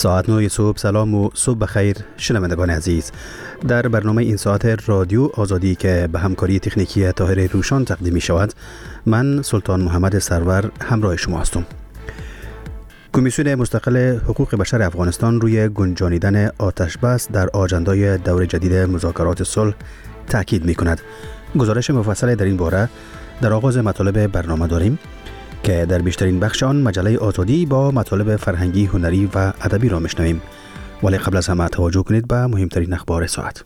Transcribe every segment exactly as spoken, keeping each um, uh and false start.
ساعت نه صبح. سلام و صبح بخیر شنوندگان عزیز. در برنامه این ساعت رادیو آزادی که به همکاری تکنیکی طاهر روشان تقدیم می شود، من سلطان محمد سرور همراه شما هستم. کمیسیون مستقل حقوق بشر افغانستان روی گنجانیدن آتش بس در آجندای دور جدید مذاکرات صلح تاکید می کند. گزارش مفصل در این باره در آغاز مطالب برنامه داریم که در بیشترین بخش آن مجله آزادی با مطالب فرهنگی، هنری و ادبی را میشنویم. ولی قبل از همه توجه کنید به مهمترین اخبار ساعت.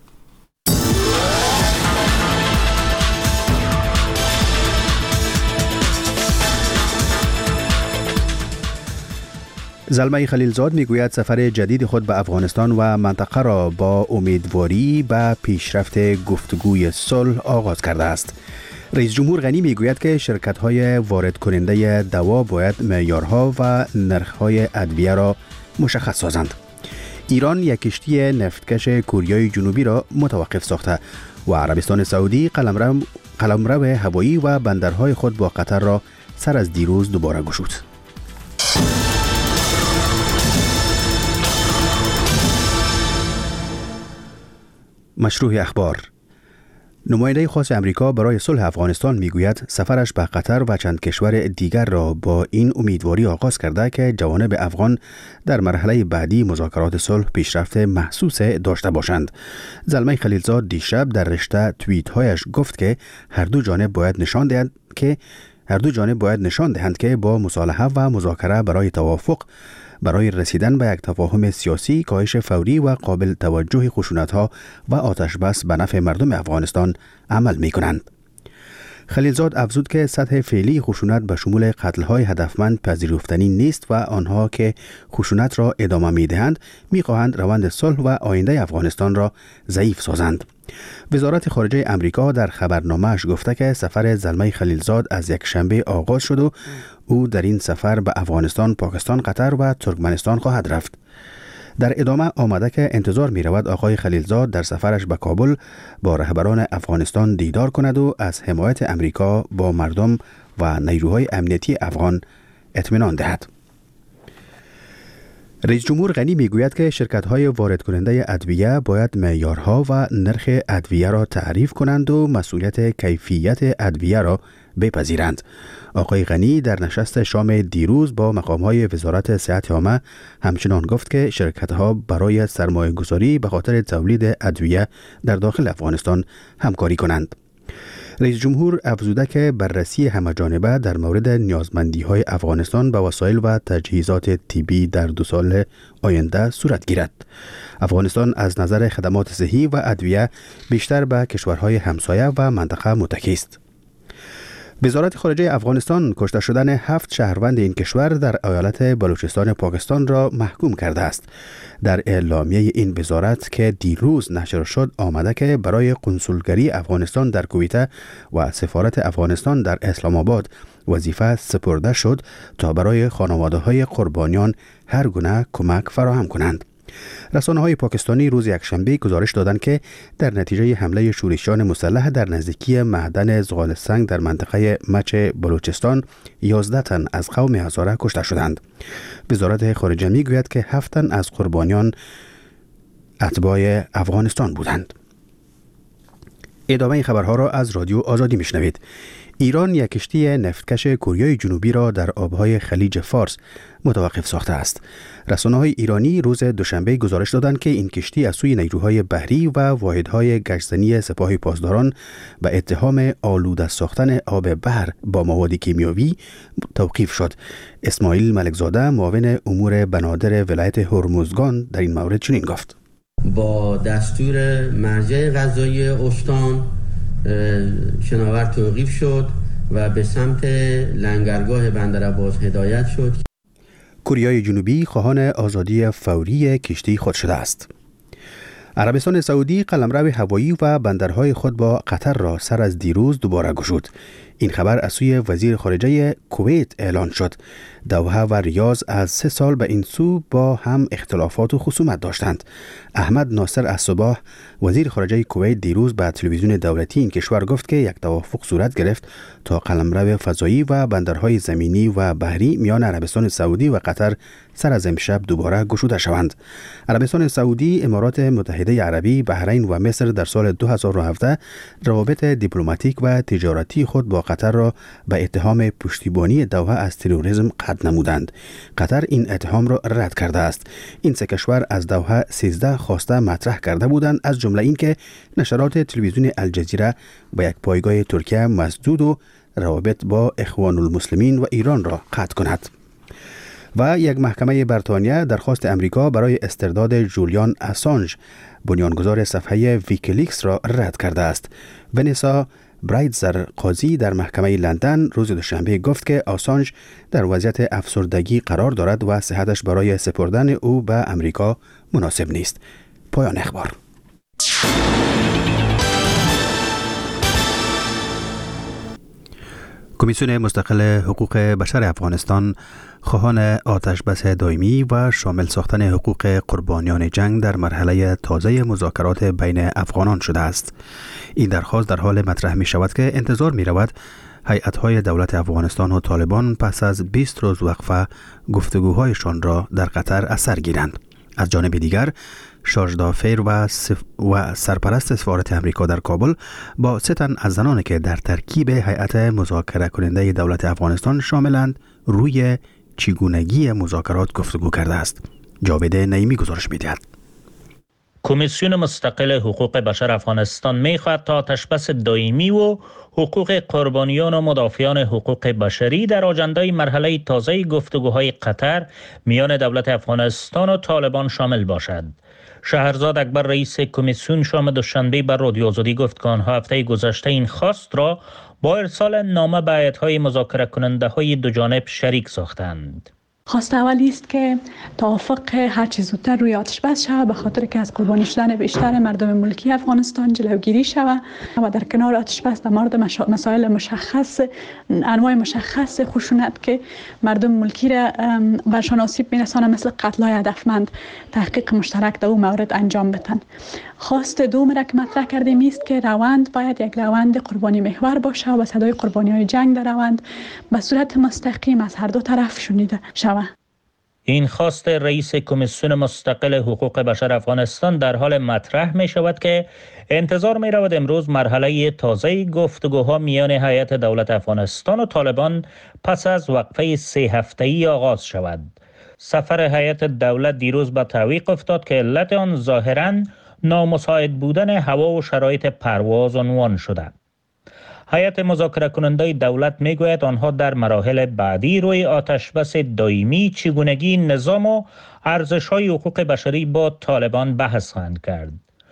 زلمه خلیلزاد میگوید سفر جدید خود به افغانستان و منطقه را با امیدواری به پیشرفت گفتگوی صلح آغاز کرده است. رئیس جمهور غنی میگوید که شرکت‌های وارد کننده دوا باید معیارها و نرخ‌های ادویه را مشخص سازند. ایران یک کشتی نفتکش کوریای جنوبی را متوقف ساخته و عربستان سعودی قلمرو قلمرو هوایی و بندرهای خود با قطر را سر از دیروز دوباره گشود. مشروع اخبار. نماینده خاص امریکا برای صلح افغانستان میگوید سفرش به قطر و چند کشور دیگر را با این امیدواری آغاز کرده که جوانب افغان در مرحله بعدی مذاکرات صلح پیشرفت محسوس داشته باشند. زلمه خلیلزاد دیشب در رشته توییت هایش گفت که هر دو جانب باید نشان دهند که هر دو جانب باید نشان دهند که با مصالحه و مذاکره برای توافق برای رسیدن به یک تفاهم سیاسی، کاهش فوری و قابل توجه خشونت‌ها و آتش بس به نفع مردم افغانستان عمل می‌کنند. خلیلزاد افزود که سطح فعلی خشونت به شمول قتل‌های هدفمند پذیرفتنی نیست و آنها که خشونت را ادامه می‌دهند می‌خواهند روند صلح و آینده افغانستان را ضعیف سازند. وزارت خارجه امریکا در خبرنامه‌اش گفته که سفر زلمه خلیلزاد از یک شنبه آغاز شد و او در این سفر به افغانستان، پاکستان، قطر و ترکمنستان خواهد رفت. در ادامه آمده که انتظار می رود آقای خلیلزاد در سفرش به کابل با رهبران افغانستان دیدار کند و از حمایت امریکا با مردم و نیروهای امنیتی افغان اطمینان دهد. رئیس جمهور غنی میگوید که شرکت‌های وارد کننده ادویه باید معیارها و نرخ ادویه را تعریف کنند و مسئولیت کیفیت ادویه را بپذیرند. آقای غنی در نشست شام دیروز با مقام‌های وزارت صحت عامه همچنان گفت که شرکت‌ها برای سرمایه‌گذاری به خاطر تولید ادویه در داخل افغانستان همکاری کنند. رئیس جمهور افزوده که بررسی همه‌جانبه در مورد نیازمندی‌های افغانستان به وسایل و تجهیزات طبی در دو سال آینده صورت گیرد. افغانستان از نظر خدمات صحی و ادویه بیشتر به کشورهای همسایه و منطقه متکی است. وزارت خارجه افغانستان کشته شدن هفت شهروند این کشور در ایالت بلوچستان پاکستان را محکوم کرده است. در اعلامیه این وزارت که دیروز نشر شد آمده که برای قنصولگری افغانستان در کویت و سفارت افغانستان در اسلام آباد وظیفه سپرده شد تا برای خانواده‌های قربانیان هر گونه کمک فراهم کنند. رسانه‌های پاکستانی روز یکشنبه گزارش دادند که در نتیجه حمله شورشیان مسلح در نزدیکی معدن زغال سنگ در منطقه مچ بلوچستان یازده تن از قوم هزاره کشته شدند. وزارت خارجه میگوید که هفت تن از قربانیان اتباع افغانستان بودند. ادامه این خبرها را از رادیو آزادی میشنوید. ایران یک کشتی نفتکش کوریای جنوبی را در آبهای خلیج فارس متوقف ساخته است. رسانه‌های ایرانی روز دوشنبه گزارش دادند که این کشتی از سوی نیروهای بحری و واحدهای گشتزنی سپاه پاسداران به اتهام آلوده ساختن آب بحر با مواد کیمیایی توقیف شد. اسماعیل ملکزاده معاون امور بنادر ولایت هرمزگان در این مورد چنین گفت: با دستور مرجع قضایی استان شناور توقیف شد و به سمت لنگرگاه بندرعباس هدایت شد. کوریای جنوبی خواهان آزادی فوری کشتی خود شده است. عربستان سعودی قلمرو هوایی و بندرهای خود با قطر را سر از دیروز دوباره گشود. این خبر از سوی وزیر خارجه کویت اعلان شد. دوحه و ریاض از سه سال به این سو با هم اختلافات و خصومت داشتند. احمد ناصر الصباح وزیر خارجه کویت دیروز به تلویزیون دولتی این کشور گفت که یک توافق صورت گرفت تا قلمرو فضایی و بندرهای زمینی و بحری میان عربستان سعودی و قطر سر از امشب دوباره گشوده شوند. عربستان سعودی، امارات متحده عربی، بحرین و مصر در سال دو هزار و هفده روابط دیپلماتیک و تجارتی خود با قطر را به اتهام پشتیبانی دوحه از تروریسم قطع نمودند. قطر این اتهام را رد کرده است. این سه کشور از دوحه سیزده خواسته مطرح کرده بودند، از جمله این که نشرات تلویزیون الجزیره با یک پایگاه ترکیه مسدود و روابط با اخوان المسلمین و ایران را قطع کند. و یک محکمه بریتانیا درخواست امریکا برای استرداد جولیان اسانژ، بنیانگذار صفحه ویکیلیکس را رد کرده است. ونیسا برایتزر قاضی در محکمه لندن روز دوشنبه گفت که آسانژ در وضعیت افسردگی قرار دارد و صحتش برای سپردن او به امریکا مناسب نیست. پایان اخبار. کمیسیون مستقل حقوق بشر افغانستان خواهان آتش بس دائمی و شامل ساختن حقوق قربانیان جنگ در مرحله تازه مذاکرات بین افغانان شده است. این درخواست در حال مطرح می شود که انتظار می رود هیئت‌های دولت افغانستان و طالبان پس از بیست روز وقفه گفتگوهایشان را در قطر از سر گیرند. از جانب دیگر شارژدافیر و, سف... و سرپرست سفارت امریکا در کابل با سه تن از زنانی که در ترکیب هیئت مذاکره کننده دولت افغانستان شاملند روی چگونگی مذاکرات گفتگو کرده است. جاوید نعیمی گزارش می‌دهد. کمیسیون مستقل حقوق بشر افغانستان می‌خواهد تا آتش‌بس دائمی و حقوق قربانیان و مدافعان حقوق بشری در آجنده مرحله تازه گفتگوهای قطر میان دولت افغانستان و طالبان شامل باشد. شهرزاد اکبر رئیس کمیسیون شام دوشنبه بر رادیو آزادی گفت که آنها هفته گذشته این خواست را با ارسال نامه به هیئت‌های مذاکره کننده های دو جانب شریک ساختند. خواست اولی است که توافق هر چه زودتر روی آتش بس شود، به خاطر که از قربانی شدن بیشتر مردم ملکی افغانستان جلوگیری شود و در کنار آتش بس در مورد مسائل مشخص، انواع مشخص خشونت که مردم ملکی را برشان آسیب می‌رساند مثل قتل‌های هدفمند تحقیق مشترک در اون مورد انجام بدن. خواست دوم را که مطرح کردیم است که روند باید یک روند قربانی محور باشه و صدای قربانی‌های جنگ در روند به صورت مستقیم از هر دو طرف شنیده شود. این خواست رئیس کمیسیون مستقل حقوق بشر افغانستان در حال مطرح می شود که انتظار می رود امروز مرحله تازه گفتگوها میان هیئت دولت افغانستان و طالبان پس از وقفه سه هفته‌ای آغاز شود. سفر هیئت دولت دیروز به تعویق افتاد که علت آن ظاهراً نامساعد بودن هوا و شرایط پرواز عنوان شده. هیئت مذاکره کننده دولت میگوید آنها در مراحل بعدی روی آتش بس دائمی چگونگی نظام و ارزش‌های حقوق بشری با طالبان بحث خواهند کرد.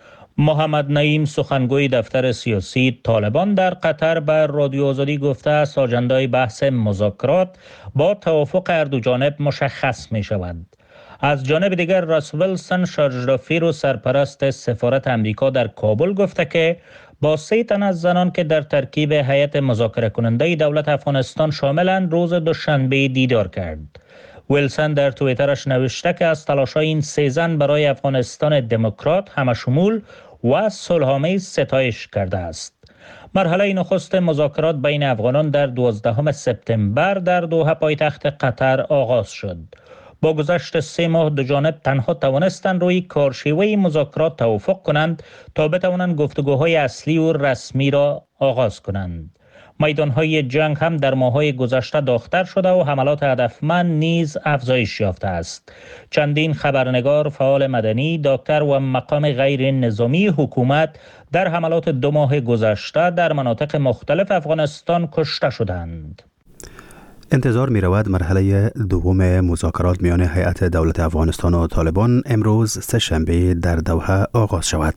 محمد نعیم سخنگوی دفتر سیاسی طالبان در قطر بر رادیو آزادی گفته است آجندای بحث مذاکرات با توافق هر دو جانب مشخص می شود. از جانب دیگر راس ویلسون شارژدافیر و سرپرست سفارت امریکا در کابل گفته که با سه تن از زنان که در ترکیب هیئت مذاکره کننده دولت افغانستان شاملند روز دوشنبه دیدار کرد. ویلسون در توییترش نوشته که از تلاش‌های این سه زن برای افغانستان دموکرات، همشمول و صلح‌آمیز ستایش کرده است. مرحله نخست مذاکرات بین افغانان در دوازدهم سپتامبر در دوحه پایتخت قطر آغاز شد. با گذشت سه ماه دو جانب تنها توانستند روی کارشیوه مذاکرات توافق کنند تا بتوانند گفتگوهای اصلی و رسمی را آغاز کنند. میدانهای جنگ هم در ماه‌های گذشته داغ‌تر شده و حملات هدفمند نیز افزایش یافته است. چندین خبرنگار، فعال مدنی، دکتر و مقام غیر نظامی حکومت در حملات دو ماه گذشته در مناطق مختلف افغانستان کشته شدند. انتظار می رود مرحله دوم مذاکرات میان هیئت دولت افغانستان و طالبان امروز سه شنبه در دوحه آغاز شود.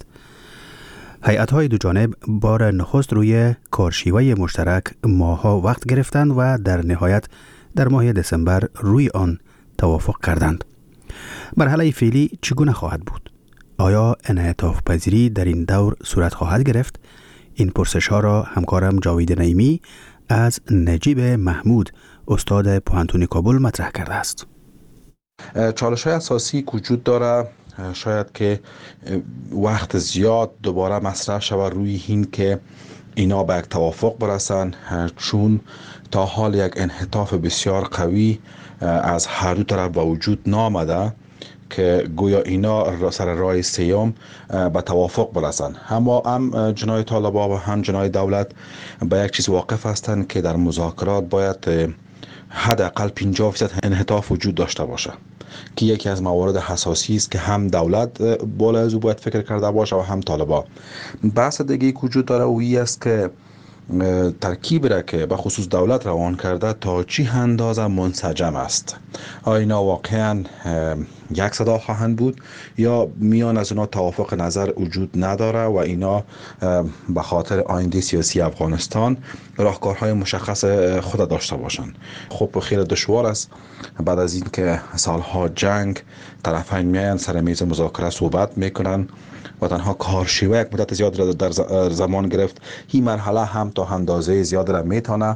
هیئت‌های دو جانب بار نخست روی کارشیوه مشترک ماه‌ها وقت گرفتند و در نهایت در ماه دسامبر روی آن توافق کردند. مرحله فعلی چگونه خواهد بود؟ آیا انعطاف پذیری در این دور صورت خواهد گرفت؟ این پرسش ها را همکارم جاوید نعیمی از نجیب محمود استاد پوهنتون کابل مطرح کرده است. چالش‌های اساسی وجود داره، شاید که وقت زیاد دوباره مطرح شود روی این که اینا به یک توافق برسن، چون تا حال یک انحطاف بسیار قوی از هر دو طرف به وجود نامده که گویا اینا سر راه سیام به توافق برسن. اما هم جناح طالبان و هم جناح دولت به یک چیز واقف هستند که در مذاکرات باید حداقل پنجاه درصد انحطاف وجود داشته باشه، که یکی از موارد حساسی است که هم دولت بالا از او باید فکر کرده باشه و هم طالبان. بحث دیگه وجود داره و این است که ترکیب را که به خصوص دولت روان کرده تا چی اندازه منسجم است. آیا اینا واقعا یک صدا خواهند بود یا میان از اونا توافق نظر وجود نداره و اینا به خاطر آینده سیاسی افغانستان راهکارهای مشخص خود داشته باشند؟ خب خیلی دشوار است بعد از این که سالها جنگ طرفین میان سر میز مذاکره صحبت میکنن و تنها کارشیوه یک مدت زیاد را در زمان گرفت. این مرحله هم تا اندازه زیاد را میتونه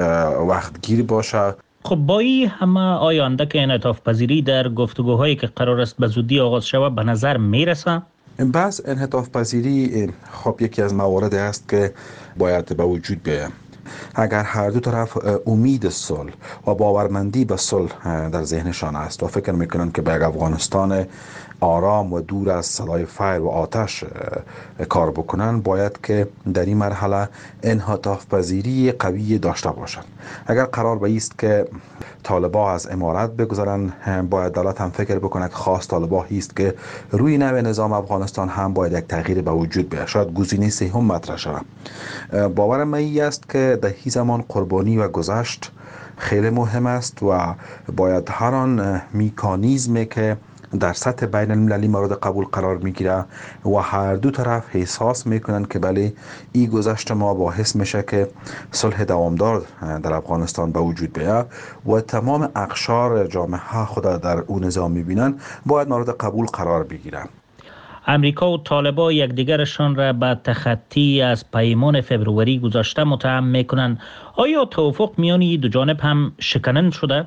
وقت گیر باشه. خب با این همه آینده که انعطاف پذیری در گفتگوهایی که قرار است به زودی آغاز شود به نظر میرسه؟ بس انعطاف پذیری خب یکی از موارد است که باید به وجود بیاید. اگر هر دو طرف امید صلح و باورمندی به صلح در ذهنشان است و فکر میکنن که به یک افغانستان آرام و دور از صدای فایر و آتش کار بکنن، باید که در این مرحله انعطاف پذیری قوی داشته باشند. اگر قرار به است که طالبان از امارت بگذارن، باید دولت هم فکر بکنه که خاص طالبان است که روی نوع نظام افغانستان هم باید یک تغییر به وجود بیاید. شاید گزینه سوم مطرح شود. باور من این است که در این زمان قربانی و گذشت خیلی مهم است و باید هر آن مکانیزمی که در سطح بین المللی مورد قبول قرار میگیره و هر دو طرف احساس میکنن که بله این گذشت ما باعث میشه که صلح دوامدار در افغانستان به وجود بیاد و تمام اقشار جامعه خود در اون نظام میبینن، باید مورد قبول قرار بگیرن. امریکا و طالبان یکدیگرشان را به تخطی از پیمان فبروری گذشته متهم میکنند. آیا توافق میان این دو جانب هم شکنن شده؟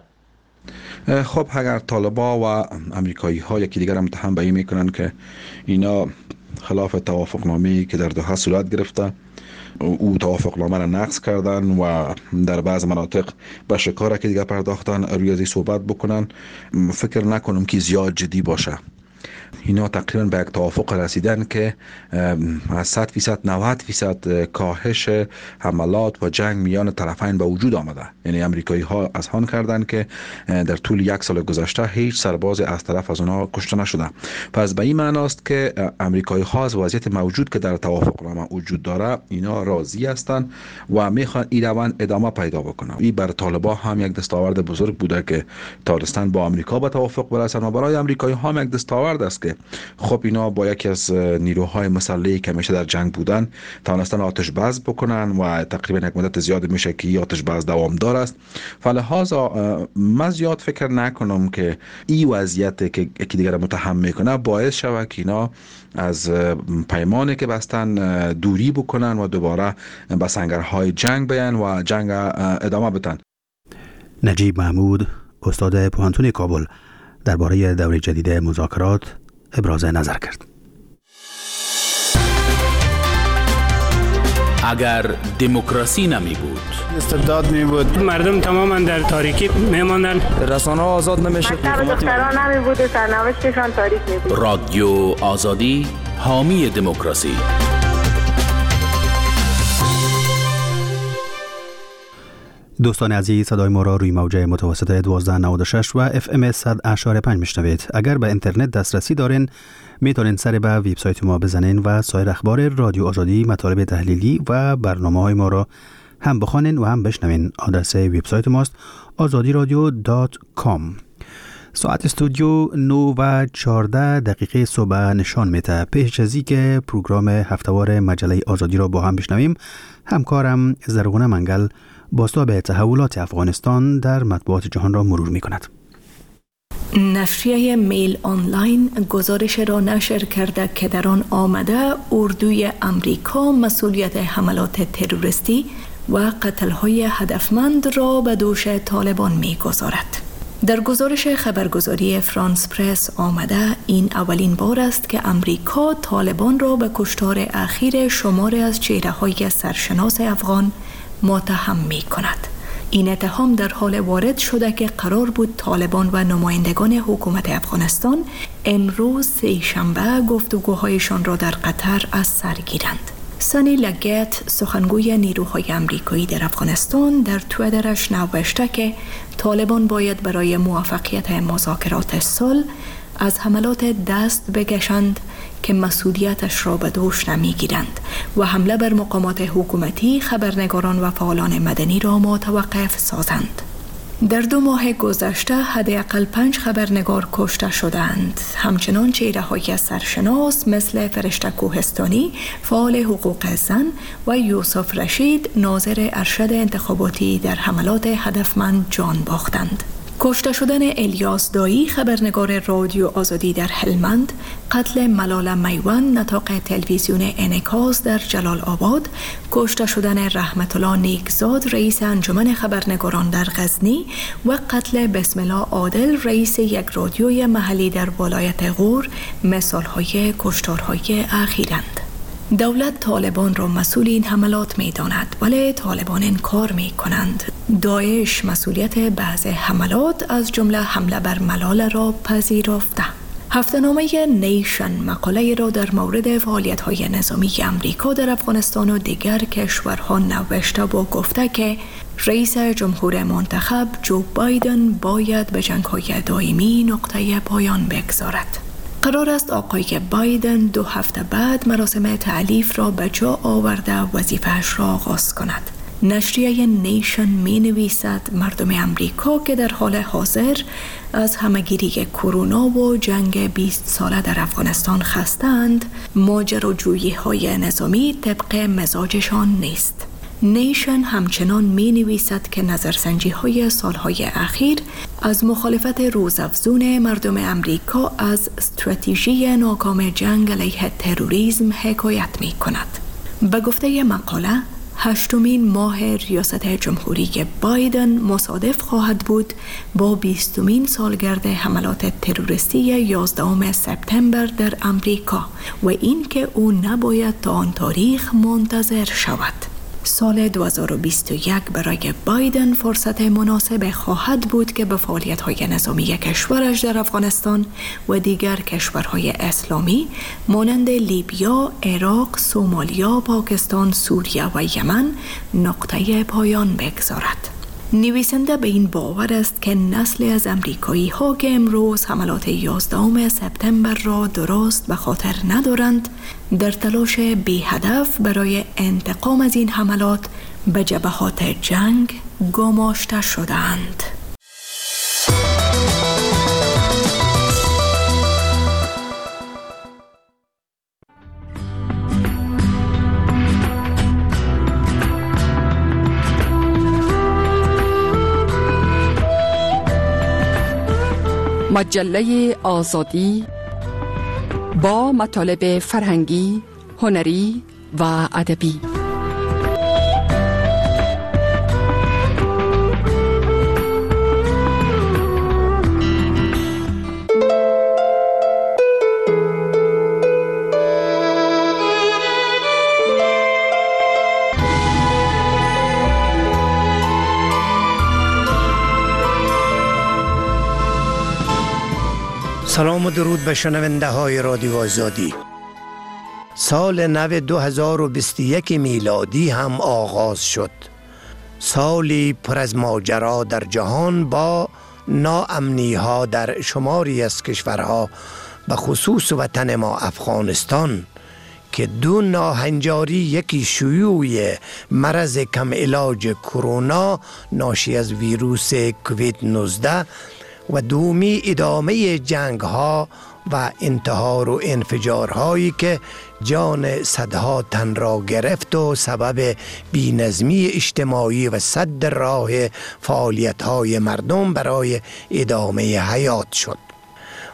خب اگر طالبان و امریکایی ها یکی دیگر هم متهم به این میکنن که اینا خلاف توافق نامه‌ای که در دوحه صورت گرفته او توافق نامه را نقض کردن و در بعض مناطق به شکار که دیگر پرداختن، روی از این صحبت بکنن، فکر نکنم که زیاد جدی باشه. اینا تقریبا به یک توافق رسیدن که از صد فیصد نود فیصد کاهش حملات و جنگ میان طرفین به وجود آمده. یعنی امریکایی ها از هان کردن که در طول یک سال گذشته هیچ سرباز از طرف از اونها کشته نشده. پس به این معناست که امریکایی ها از وضعیت موجود که در توافق نامه وجود داره اینا راضی هستند و میخوان این روند ادامه پیدا بکنه. این بر طالبان هم یک دستاورد بزرگ بوده که تانستن با امریکا به توافق برسن و برای امریکایی ها هم یک دستاورد است که خب اینا با یکی از نیروهای مسلحی که همیشه در جنگ بودن توانستن آتش بس بکنن و تقریبا یک مدت زیاد میشه که آتش بس دوامدار است. فلهذا من زیاد فکر نکنم که این وضعیت که یکی دیگر متهم میکنه باعث شود که اینا از پیمانی که بستن دوری بکنن و دوباره به سنگرهای جنگ بیان و جنگ ادامه بدن. نجیب محمود استاد پوهنتون کابل درباره دوره جدید مذاکرات ابراز نظر کرد. اگر دموکراسی نمی بود، استبداد می بود، مردم تماما در تاریکی می ماندن، رسانه آزاد نمی شد، مکتب دختران نمی بود و سرنوشتشان تاریک می بود. رادیو آزادی حامی دموکراسی. دوستان عزیز، صدای ما را روی موجه متوسط دوازده نود و شش و اف ام صد اشاره پنج میشنوید. اگر به اینترنت دسترسی دارین میتونین سر به وبسایت ما بزنین و سایر اخبار رادیو آزادی، مطالب تحلیلی و برنامه‌های ما را هم بخوانین و هم بشنوین. آدرس وبسایت ماست آزادی رادیو دات کام. ساعت استودیو نه و چهارده دقیقه صبح نشان میده. پیش از اینکه پروگرام هفتهوار مجله آزادی را با هم بشنویم، همکارم زرغونه منگل بازتاب تحولات افغانستان در مطبوعات جهان را مرور می کند. نشریه میل آنلاین گزارش را نشر کرده که در آن آمده اردوی امریکا مسئولیت حملات تروریستی و قتل‌های هدفمند را به دوش طالبان می‌گذارد. در گزارش خبرگزاری فرانس پرس آمده این اولین بار است که امریکا طالبان را به کشتار اخیر شماری از چهره‌های سرشناس افغان متهم می‌کند. این اتهام در حال وارد شده که قرار بود طالبان و نمایندگان حکومت افغانستان امروز سه شنبه گفتگوهایشان را در قطر از سر گیرند. سانی لگت، سخنگوی نیروهای امریکایی در افغانستان، در توییترش نوشته که طالبان باید برای موفقیت مذاکرات صلح از حملات دست بکشند که مسئولیتش را به دوش نمیگیرند و حمله بر مقامات حکومتی، خبرنگاران و فعالان مدنی را متوقف سازند. در دو ماه گذشته حداقل پنج خبرنگار کشته شدند. همچنان چهره‌های سرشناس مثل فرشته کوهستانی، فعال حقوق زن و یوسف رشید، ناظر ارشد انتخاباتی، در حملات هدفمند جان باختند. کشته شدن الیاس دایی، خبرنگار رادیو آزادی در هلمند، قتل ملال میوان، نطاق تلویزیون انعکاس در جلال آباد، کشته شدن رحمت الله نیکزاد، رئیس انجمن خبرنگاران در غزنی و قتل بسم الله عادل، رئیس یک رادیوی محلی در ولایت غور، مثال‌های کشتارهای اخیرند. دولت طالبان را مسئول این حملات می داند، ولی طالبان انکار می کنند. داعش مسئولیت بعض حملات از جمله حمله بر ملال را پذیرفته. هفته‌نامه نیشن مقاله را در مورد فعالیت‌های نظامی امریکا در افغانستان و دیگر کشورها نوشته و گفته که رئیس جمهور منتخب جو بایدن باید به جنگ‌های دائمی نقطه پایان بگذارد. قرار است آقای بایدن دو هفته بعد مراسم تعلیف را به جا آورده وظیفه‌اش را آغاز کند. نشریه نیشن می نویسد مردم امریکا که در حال حاضر از همه‌گیری کرونا و جنگ بیست ساله در افغانستان خسته‌اند، ماجراجویی‌های نظامی طبق مزاجشان نیست. نیشن همچنان می نویسد که نظرسنجی های سالهای اخیر از مخالفت روزافزون مردم امریکا از استراتژی ناکام جنگ علیه تروریسم حکایت می کند. به گفته مقاله، هشتمین ماه ریاست جمهوری بایدن مصادف خواهد بود با بیستمین سالگرد حملات تروریستی یازدهم سپتامبر در امریکا و این که او نباید تا آن تاریخ منتظر شود. سال دو هزار و بیست و یک برای بایدن فرصت مناسب خواهد بود که به فعالیت‌های نظامی کشورش در افغانستان و دیگر کشورهای اسلامی مانند لیبیا، عراق، سومالیا، پاکستان، سوریه و یمن نقطه پایان بگذارد. نویسنده به این باور است که نسلی از امریکایی ها که امروز حملات یازدهم سپتامبر را درست به خاطر ندارند، در تلاش بی هدف برای انتقام از این حملات به جبهات جنگ گماشته شدند. مجله آزادی با مطالب فرهنگی، هنری و ادبی. سلام و درود به شنونده های رادیو آزادی. سال نو دو هزار و بیست و یک میلادی هم آغاز شد. سالی پر از ماجرا در جهان با ناامنی ها در شماری از کشورها، به خصوص وطن ما افغانستان که دو ناهنجاری، یکی شیوع مرض کم علاج کرونا ناشی از ویروس کووید نوزده و دومی ادامه جنگ ها و انتحار و انفجارهایی که جان صدها تن را گرفت و سبب بی‌نظمی اجتماعی و سد راه فعالیت های مردم برای ادامه حیات شد.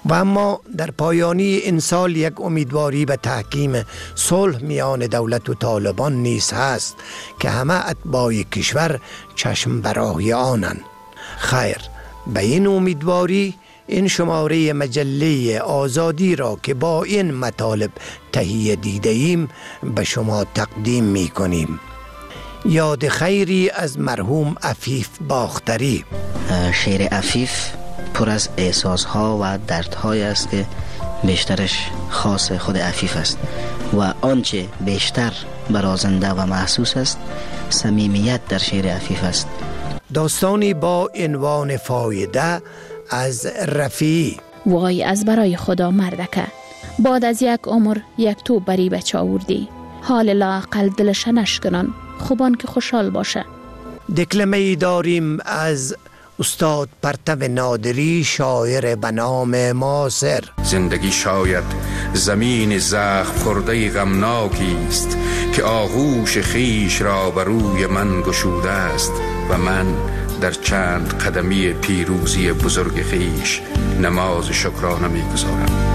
و اما در پایانی این سال یک امیدواری به تحکیم صلح میان دولت و طالبان نیز هست که همه اتباع کشور چشم برای آنند. خیر، به این امیدواری این شماره مجله آزادی را که با این مطالب تهیه دیده ایم به شما تقدیم می کنیم. یاد خیری از مرحوم عفیف باختری. شعر عفیف پر از احساسها و دردهای است که بیشترش خاص خود عفیف است و آنچه بیشتر برازنده و محسوس است صمیمیت در شعر عفیف است. داستانی با عنوان فایده از رفیعی. وای از برای خدا مردکه، بعد از یک عمر یک تو بری بچه آوردی، حال لااقل دلش نشکنن، خوبان که خوشحال باشه. دکلمه‌ای داریم از استاد پرتو نادری، شاعر به نام ماسر. زندگی شاید زمین زخم خورده غمناکی است که آغوش خیش را بر روی من گشوده است و من در چند قدمی پیروزی بزرگ خیش نماز شکرانه می‌گزارم.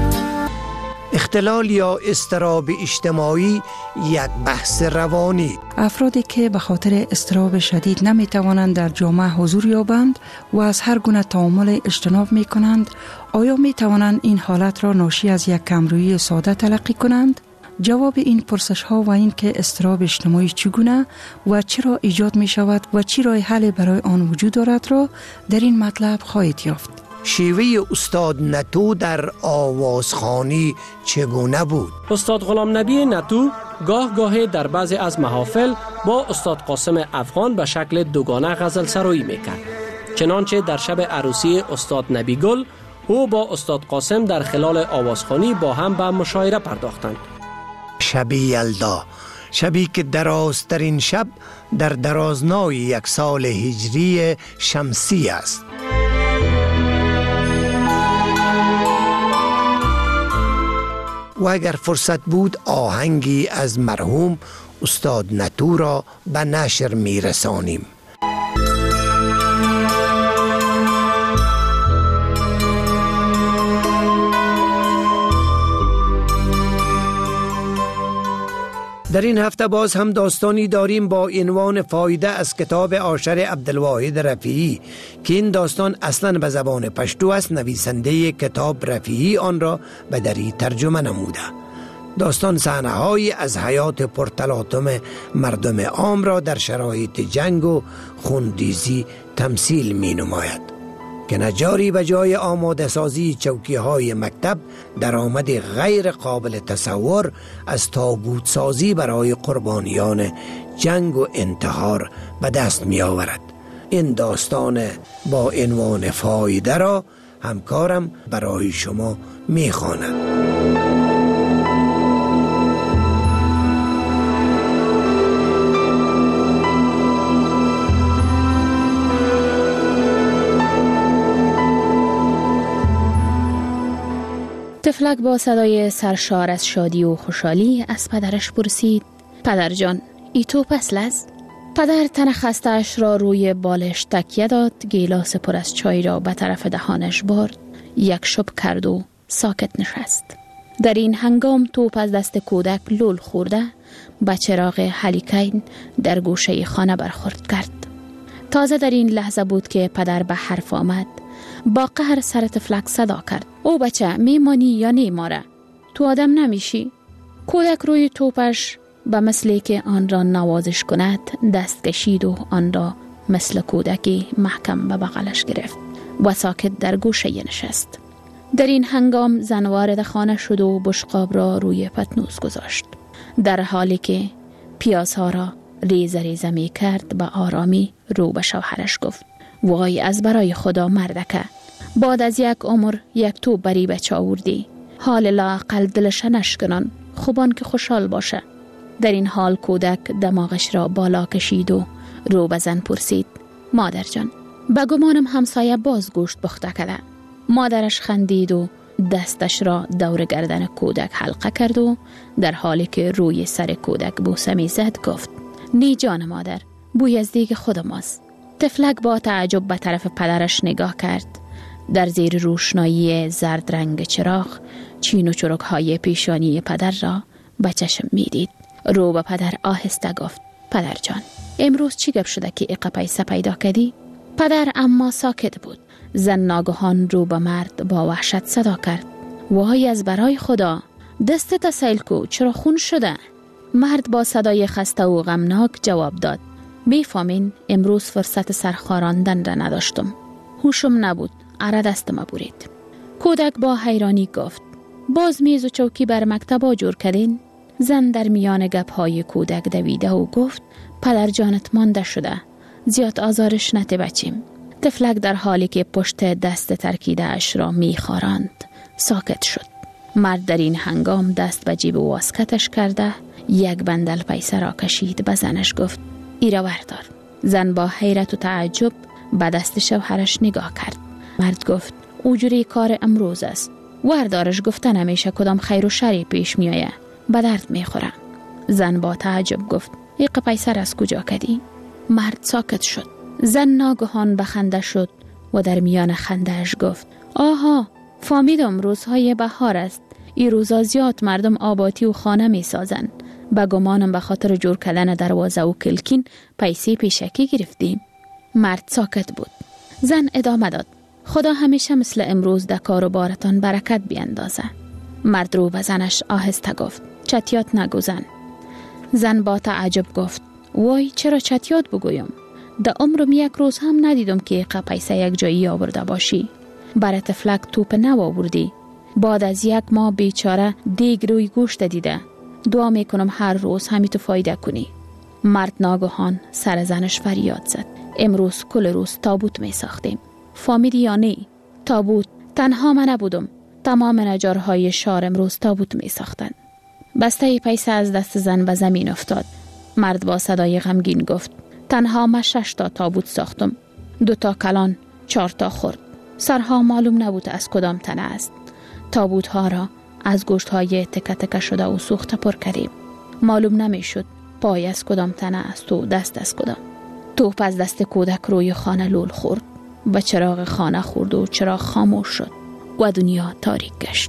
اختلال یا اضطراب اجتماعی یک بحث روانی. افرادی که به خاطر اضطراب شدید نمی توانند در جامعه حضور یابند و از هر گونه تعامل اجتناب می کنند، آیا می توانند این حالت را ناشی از یک کمرویی ساده تلقی کنند؟ جواب این پرسش ها و این که اضطراب اجتماعی چگونه و چرا ایجاد می شود و چی راه حل برای آن وجود دارد را در این مطلب خواهید یافت. شیوه استاد نتو در آوازخوانی چگونه بود؟ استاد غلام نبی نتو گاه گاهی در بعضی از محافل با استاد قاسم افغان به شکل دوگانه غزل سرایی میکرد. چنانچه در شب عروسی استاد نبی گل او با استاد قاسم در خلال آوازخوانی با هم به مشاعره پرداختند. شبی یلدا، شبی که درازترین شب در درازنای یک سال هجری شمسی است. و اگر فرصت بود آهنگی از مرحوم استاد نتو را به نشر می رسانیم. در این هفته باز هم داستانی داریم با عنوان فایده از کتاب عاشر عبدالواحد رفیعی که این داستان اصلا به زبان پشتو است. نویسنده کتاب رفیعی آن را به دری ترجمه نموده. داستان صحنه‌هایی از حیات پرتلاطم مردم عام را در شرایط جنگ و خونریزی تمثیل می نماید که نجاری به جای آماده سازی چوکی های مکتب درآمد غیر قابل تصور از تابوت سازی برای قربانیان جنگ و انتحار به دست می آورد. این داستان با عنوان فایده را همکارم برای شما می خواند. تفلک با صدای سرشار از شادی و خوشحالی از پدرش پرسید: پدر جان، ای تو پسل است؟ پدر تن خسته‌اش را روی بالش تکیه داد، گیلاس پر از چای را به طرف دهانش برد، یک شپ کرد و ساکت نشست. در این هنگام توپ از دست کودک لول خورده به چراغ هلیکین در گوشه خانه برخورد کرد. تازه در این لحظه بود که پدر به حرف آمد. با قهر سر تفلک صدا کرد: او بچه، میمانی یا نیماره؟ تو آدم نمیشی؟ کودک روی توپش به مثلی که آن را نوازش کند دست کشید و آن را مثل کودکی محکم به بغلش گرفت و ساکت در گوشه نشست. در این هنگام زن وارد خانه شد و بشقاب را روی پتنوس گذاشت. در حالی که پیازها را ریزه ریزه می کرد به آرامی رو به شوهرش گفت: وای از برای خدا مردکه، بعد از یک عمر یک تو بری بچه آوردی، حال لااقل دلش نشکنن، خوبان که خوشحال باشه. در این حال کودک دماغش را بالا کشید و رو به زن پرسید: مادر جان، به گمانم همسایه باز گوشت پخته کرده. مادرش خندید و دستش را دور گردن کودک حلقه کرد و در حالی که روی سر کودک بوسه می زد گفت: نی جان مادر، بوی از دیگ خود ماست. تفلک با تعجب به طرف پدرش نگاه کرد. در زیر روشنایی زرد رنگ چراغ چین و چروک های پیشانی پدر را به چشم می دید. رو به پدر آهسته گفت: پدر جان، امروز چی گپ شده که ایقا پیسه پیدا کردی؟ پدر اما ساکت بود. زن ناگهان رو به مرد با وحشت صدا کرد: وای از برای خدا، دستت سیل کو، چرا خون شده؟ مرد با صدای خسته و غمناک جواب داد: میفهمین امروز فرصت سرخاراندن را نداشتم. هوشم نبود، اره دستم برید. کودک با حیرانی گفت: باز میز و چوکی بر مکتبا جور کردین؟ زن در میان گپ‌های کودک دویده و گفت: پدر جانت مانده شده، زیاد آزارش نته بچیم. طفلک در حالی که پشت دست ترکیده اش را میخاراند ساکت شد. مرد در این هنگام دست به جیب واسکتش کرده یک بندل پیسه را کشید، به زنش گفت: ایرا وردار. زن با حیرت و تعجب به دست شوهرش نگاه کرد. مرد گفت: اوجوری کار امروز است، وردارش گفتن همیشه کدام خیر و شری پیش میآید، به درد میخوره. زن با تعجب گفت: ایق پیسه را از کجا کردی؟ مرد ساکت شد. زن ناگهان به خنده شد و در میان خندهش گفت: آها، فهمیدم روزهای بهار است. این روزا زیاد مردم آباتی و خانه می سازن. به گمانم به خاطر جور کردن دروازه و کلکین پیسه پیشکی گرفتیم. مرد ساکت بود. زن ادامه داد: خدا همیشه مثل امروز در کار و بارتان برکت بیندازه. مرد رو به زنش آهسته گفت: چتیات نگو زن. زن با تعجب گفت: وای چرا چتیات بگویم؟ در عمرم یک روز هم ندیدم که پیسه یک جایی آورده باشی. برای طفلک توپ نو آوردی. بعد از یک ماه بیچاره دیگ روی گوشت دیده. دعا میکنم هر روز همی تو فایده کنی. مرد ناگهان سر زنش فریاد زد: امروز کل روز تابوت می ساختیم. فهمیدی یا نه؟ تابوت. تنها من نبودم، تمام نجارهای شهر امروز تابوت می ساختن. بسته پیسه از دست زن به زمین افتاد. مرد با صدای غمگین گفت: تنها من شش تا تابوت ساختم، دو تا کلان، چهار تا خرد. سرها معلوم نبود از کدام تنه است. تابوت ها را از گوشت های تکه تکه شده و سوخته پر کردیم. معلوم نمی شد پای از کدام تنه است و دست از کدام. توپ از دست کودک روی خانه لول خورد و چراغ خانه خورد و چراغ خاموش شد و دنیا تاریک گشت.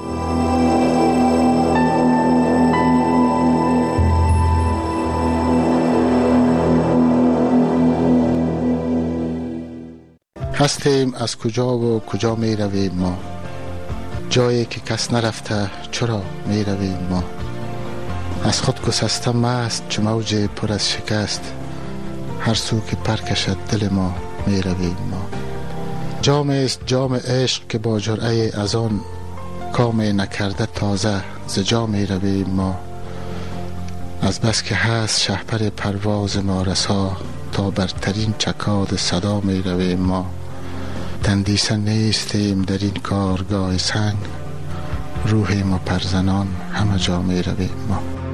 هستیم از کجا و کجا می رویم ما، جایی که کس نرفته چرا می رویم ما. از خود گسسته مست چه موج پر از شکست، هر سو که پر کشد دل ما می رویم ما. جام است جام عشق که با جرعه از آن کام نکرده تازه ز جا می رویم ما. از بس که هست شهپر پرواز ما رسا، تا برترین چکاد صدا می رویم ما. تندیسه نیستیم در این کارگاه سنگ، روح ما پرزنان همه جا می رویم ما.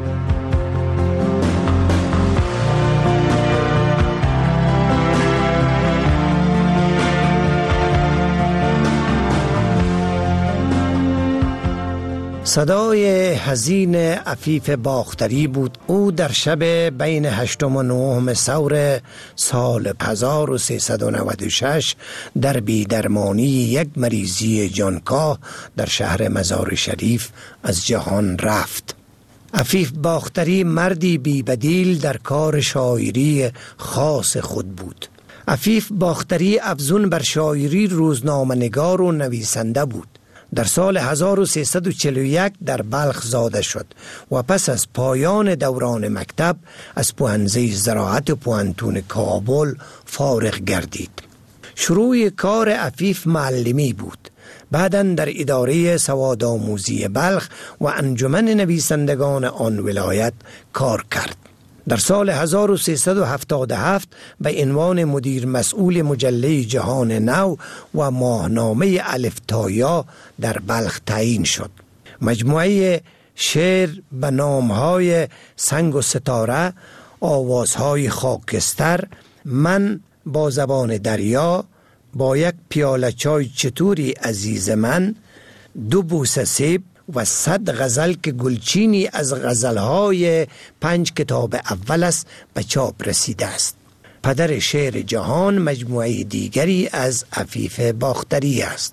صدای حزین عفیف باختری بود. او در شب بین هشتم و نهم سور سال هزار و سیصد و نود و شش در بیدرمانی یک مریضی جانکاه در شهر مزار شریف از جهان رفت. عفیف باختری مردی بی بدیل در کار شاعری خاص خود بود. عفیف باختری افزون بر شاعری روزنامه‌نگار و نویسنده بود. در سال هزار و سیصد و چهل و یک در بلخ زاده شد و پس از پایان دوران مکتب از پوهنځی زراعت پوهنتون کابل فارغ گردید. شروع کار عفیف معلمی بود. بعداً در اداره سوادآموزی بلخ و انجمن نویسندگان آن ولایت کار کرد. در سال هزار و سیصد و هفتاد و هفت به عنوان مدیر مسئول مجله جهان نو و ماهنامه الف تا یا در بلخ تعیین شد. مجموعه شعر به نامهای سنگ و ستاره، آوازهای خاکستر، من با زبان دریا، با یک پیاله چای چطوری عزیز من، دو بوسه سیب و صد غزل که گلچینی از غزلهای پنج کتاب اول است به چاپ رسیده است. پدر شعر جهان مجموعه دیگری از عفیف باختری است.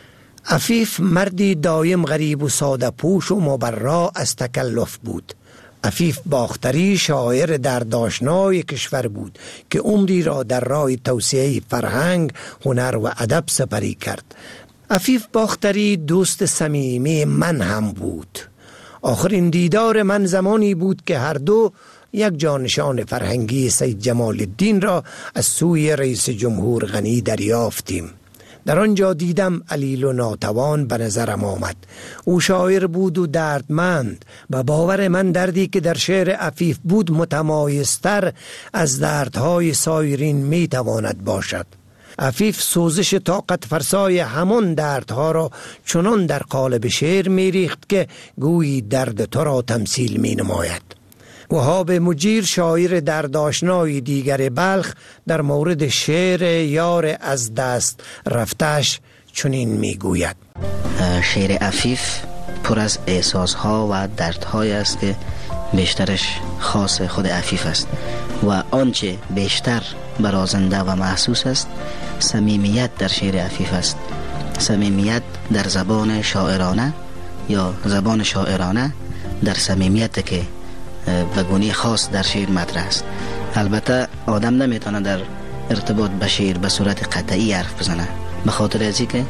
عفیف مردی دایم غریب و ساده پوش و مبرا از تکلف بود. عفیف باختری شاعر دردآشنای کشور بود که عمری را در راه توسعه فرهنگ، هنر و ادب سپری کرد. عفیف باختری دوست صمیمی من هم بود. آخرین دیدار من زمانی بود که هر دو یک جانشان فرهنگی سید جمال الدین را از سوی رئیس جمهور غنی دریافتیم. در آنجا دیدم علیل و ناتوان به نظرم آمد. او شاعر بود و دردمند و باور من دردی که در شعر عفیف بود متمایزتر از دردهای سایرین می تواند باشد. عفیف سوزش طاقت فرسای همان دردها را چنان در قالب شعر می ریخت که گویی درد تو را تمثیل می نماید. وهاب مجیر شاعر دردآشنای دیگر بلخ در مورد شعر یار از دست رفتش چنین می گوید: شعر عفیف پر از احساسها و دردهای است که بیشترش خاص خود عفیف است و آنچه بیشتر برازنده و محسوس است صمیمیت در شعر عفیف است. صمیمیت در زبان شاعرانه یا زبان شاعرانه در صمیمیت که به گونه خاص در شعر مطرح است. البته آدم نمیتونه در ارتباط به شعر به صورت قطعی حرف بزنه، به خاطر ازی که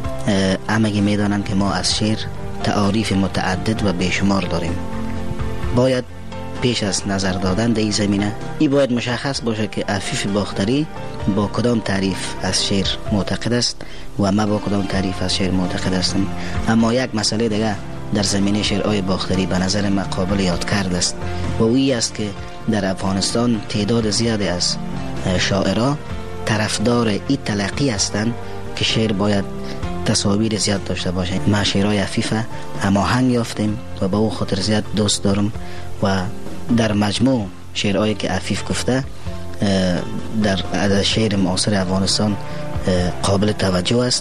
همگی میدانند که ما از شعر تعاریف متعدد و بیشمار داریم. باید پیش از نظر دادن در این زمینه ای باید مشخص باشه که عفیف باختری با کدام تعریف از شعر معتقد است و ما با کدام تعریف از شعر معتقد هستم. اما یک مسئله دیگه در زمینه شعرهای باختری به نظر من قابل یاد کرده است و اویی است که در افغانستان تعداد زیادی از شاعرها طرفدار این تلقی هستند که شعر باید تصاویر زیاد داشته باشه. ما شعرهای عفیف هماهنگ یافتیم و با او خاطر زیاد دوست دارم و در مجموع شعرهایی که عفیف گفته در شعر معاصر افغانستان قابل توجه است.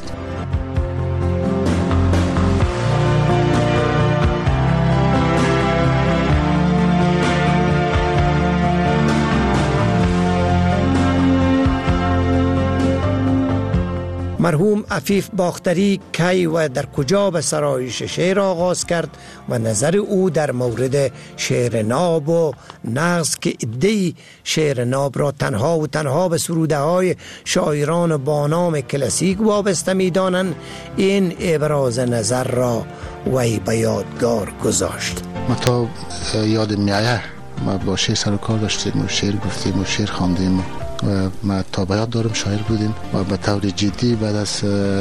مرحوم عفیف باختری کی و در کجا به سرایش شعر آغاز کرد و نظر او در مورد شعر ناب و نغز که ادعی شعر ناب را تنها و تنها به سروده های شاعران با نام کلاسیک وابسته می دانند، این ابراز نظر را وی به یادگار گذاشت. ما تا یاد میایه ما با شعر سر و کار داشتیم و شعر گفتیم و شعر خواندیم و ما تا بیاد دارم شاعر بودیم و به طور جدی بعد از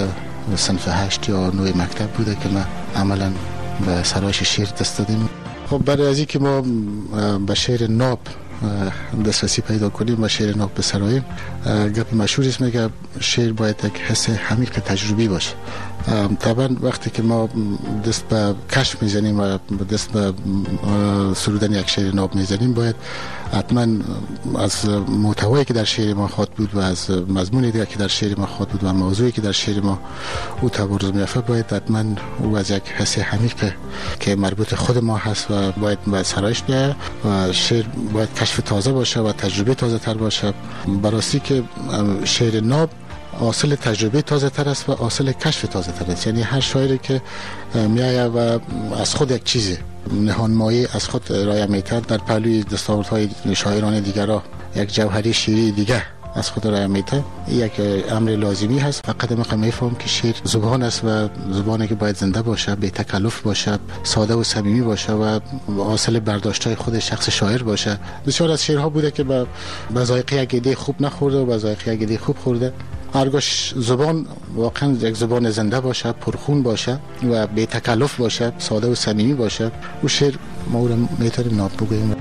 صنف هشت یا نوع مکتب بوده که ما عملا به سرایش شعر دست دادیم. خب برای ازی که ما به شعر ناب دسترسی پیدا کنیم و شعر ناب بسراییم، گپ مشهور است میگه شعر باید یک حس عمیق تجربی باشه. طبعا وقتی که ما دست به کشف میزنیم و دست به سرودن یک شعر ناب میزنیم، باید حتما از محتوایی که در شعر ما خواد بود و از مضمونی دیگه که در شعر ما خواد بود و موضوعی که در شعر ما او تبارز میافته، باید حتما او از یک حس عمیق که مربوط خود ما هست و باید به سرایش بیاید و شعر باید کشف تازه باشه و تجربه تازه تر باشه. براستی که شعر ناب حاصل تجربه تازه تر است و حاصل کشف تازه تر است. یعنی هر شاعری که میآید و از خود یک چیزی نهانمایی از خود ارائه میکرد در پهلوی دستاوردهای شاعران دیگر را یک جوهری شعری دیگر از خود ارائه میده، یک امر لازمی هست. فقط ما میفهمیم که شعر زبان است و زبانی که باید زنده باشه، بی تکلف باشه، ساده و صمیمی باشه و حاصل برداشت‌های خود شخص شاعر باشه. بسیار از شعرها بوده که به ذائقه یک ایده خوب نخورده و به ذائقه یک ایده خوب خورده. هرگاه زبان واقعا یک زبان زنده باشه، پرخون باشه و بی تکلف باشه، ساده و صمیمی باشه، او شعر ما رو میتونیم ناب بگوییم.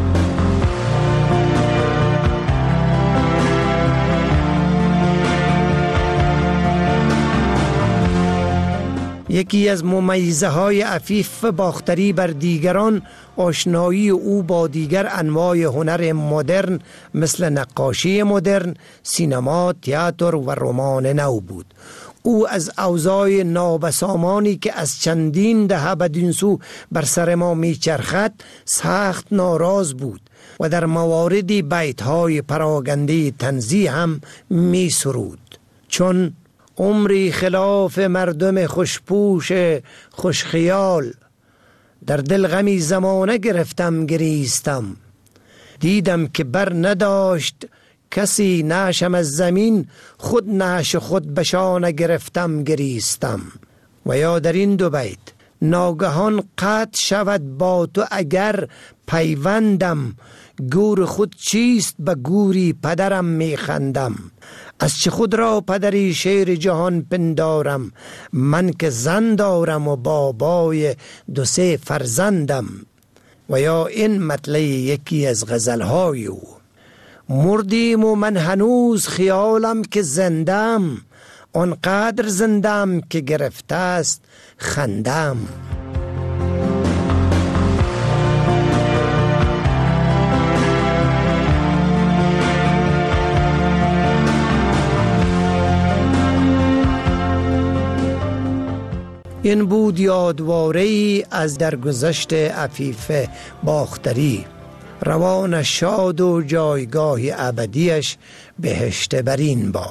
یکی از ممیزه های عفیف باختری بر دیگران آشنایی او با دیگر انواع هنر مدرن مثل نقاشی مدرن، سینما، تئاتر و رمان نو بود. او از اوضاع نابسامانی که از چندین دهه بدین سو بر سر ما میچرخد سخت ناراض بود و در مواردی بیت‌های پراگنده تنزیه هم می سرود، چون عمری خلاف مردم خوشپوش خوشخیال، در دل غمی زمانه گرفتم گریستم، دیدم که بر نداشت کسی نعشم از زمین، خود نعش خود بشانه گرفتم گریستم. و یا در این دو بیت ناگهان قطع شود با تو اگر پیوندم، گور خود چیست به گوری پدرم میخندم، از چه خود را پدری شیر جهان پندارم، من که زن دارم و بابای دو سه فرزندم. و یا این مطلع یکی از غزلهای او: مردیم و من هنوز خیالم که زندم، آنقدر زندم که گرفته است خندم. این بود یادواره‌ای از درگذشت عفیف باختری، روان شاد و جایگاه ابدیش بهشت برین باد.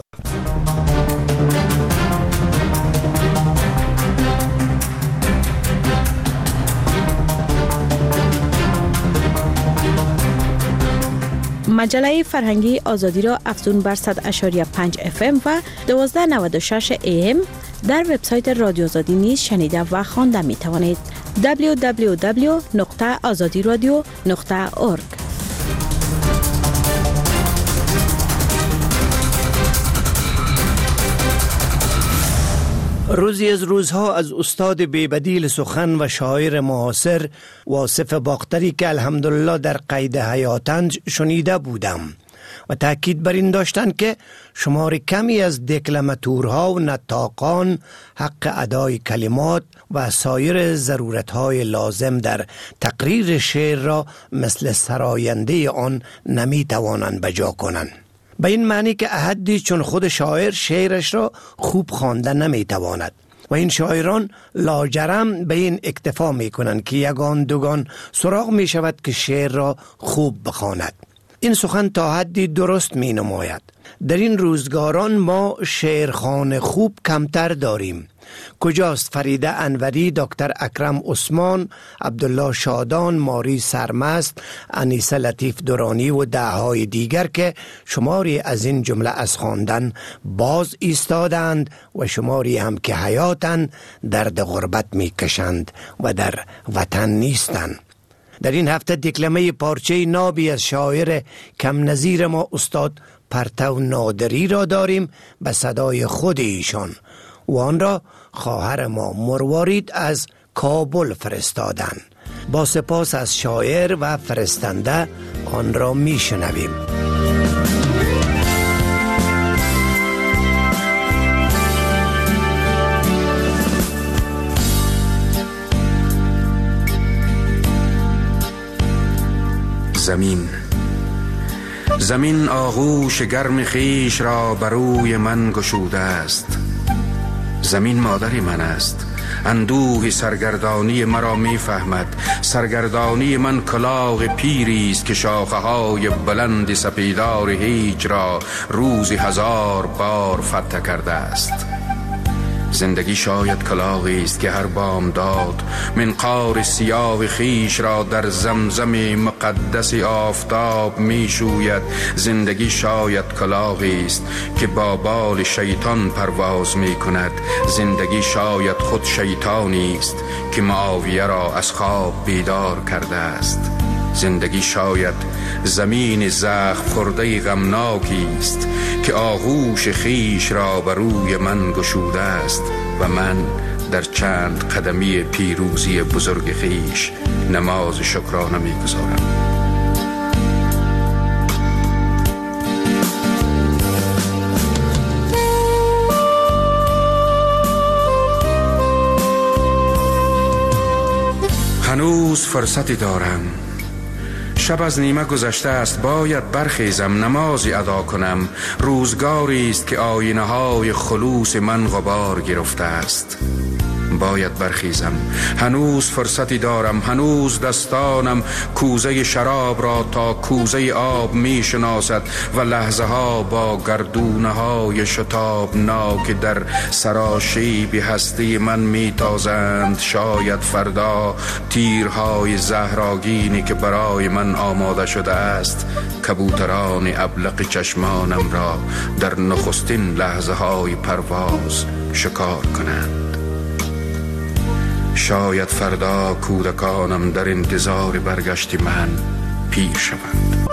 مجله فرهنگی آزادی را افزون بر صد و پنج و پنج اف ام و دوازده نود و شش ای ام در وبسایت رادیو آزادی نیز شنیده و خوانده می توانید. دبلیو دبلیو دبلیو نقطه آزادی رادیو نقطه اورگ. روزی از روزها از استاد بی‌بدیل سخن و شاعر معاصر واصف باختری که الحمدلله در قید حیاتند شنیده بودم و تأکید بر این داشتند که شمار کمی از دکلماتورها و نطاقان حق ادای کلمات و سایر ضرورتهای لازم در تقریر شعر را مثل سراینده آن نمی توانند بجا کنند. به این معنی که احدی چون خود شاعر شعرش را خوب خوانده نمی تواند و این شاعران لاجرم به این اکتفا می کنند که یگان دوگان سراغ می شود که شعر را خوب بخواند. این سخن تا حدی درست می نماید. در این روزگاران ما شعرخوان خوب کمتر داریم. کجاست فریده انوری، دکتر اکرم عثمان، عبدالله شادان، ماری سرمست، انیسه لطیف دورانی و دههای دیگر که شماری از این جمله از خواندن باز ایستادند و شماری هم که حیاتن درد غربت می کشند و در وطن نیستند. در این هفته دکلمه پارچه نابی از شاعر کم نظیر ما استاد پرتو نادری را داریم به صدای خود ایشان و آن را خواهر ما مروارید از کابل فرستادن. با سپاس از شاعر و فرستنده آن را می شنویم. زمین زمین آغوش گرم خیش را بر روی من گشوده است. زمین مادری من است، اندوه سرگردانی مرا می فهمد. سرگردانی من کلاه پیری است که شاخه های بلند سپیدار هیچ را روزی هزار بار فتح کرده است. زندگی شاید کلاغی است که هر بامداد منقار سیاه خیش را در زمزم مقدس آفتاب می شوید. زندگی شاید کلاغی است که با بال شیطان پرواز می کند. زندگی شاید خود شیطانی است که معاویه را از خواب بیدار کرده است. زندگی شاید زمین زخم خورده غمناکی است که آغوش خیش را بر روی من گشوده است و من در چند قدمی پیروزی بزرگ خیش نماز شکرانه می‌گزارم. هنوز فرصتی دارم، شب از نیمه گذشته است، باید برخیزم نمازی ادا کنم. روزگاری است که آینه های خلوص من غبار گرفته است. باید برخیزم، هنوز فرصتی دارم، هنوز دستانم کوزه شراب را تا کوزه آب می شناسد و لحظه ها با گردونه های شتابناک در سراشیب هستی من می تازند. شاید فردا تیرهای زهراگینی که برای من آماده شده است کبوتران ابلق چشمانم را در نخستین لحظه های پرواز شکار کنند. شاید فردا کودکانم در انتظار برگشت من پیر شوند.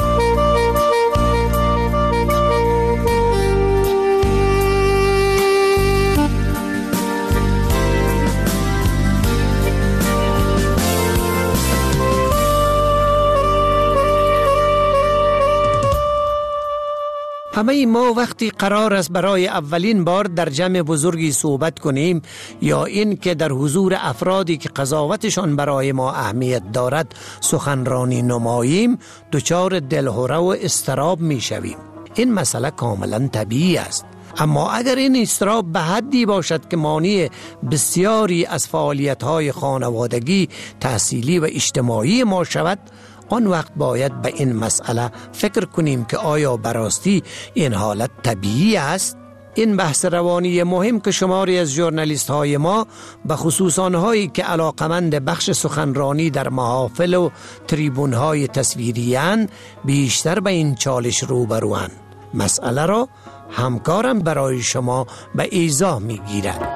همه ما وقتی قرار است برای اولین بار در جمع بزرگی صحبت کنیم یا این که در حضور افرادی که قضاوتشان برای ما اهمیت دارد سخنرانی نماییم دچار دلهره و اضطراب می شویم. این مسئله کاملا طبیعی است. اما اگر این اضطراب به حدی باشد که مانع بسیاری از فعالیت‌های خانوادگی، تحصیلی و اجتماعی ما شود، آن وقت باید به این مسئله فکر کنیم که آیا براستی این حالت طبیعی است؟ این بحث روانی مهم که شماری از ژورنالیست های ما به خصوص آنهایی که علاقمند بخش سخنرانی در محافل و تریبون های تصویری اند بیشتر به این چالش روبروند. مسئله را همکارم برای شما به ایضاح می گیرد.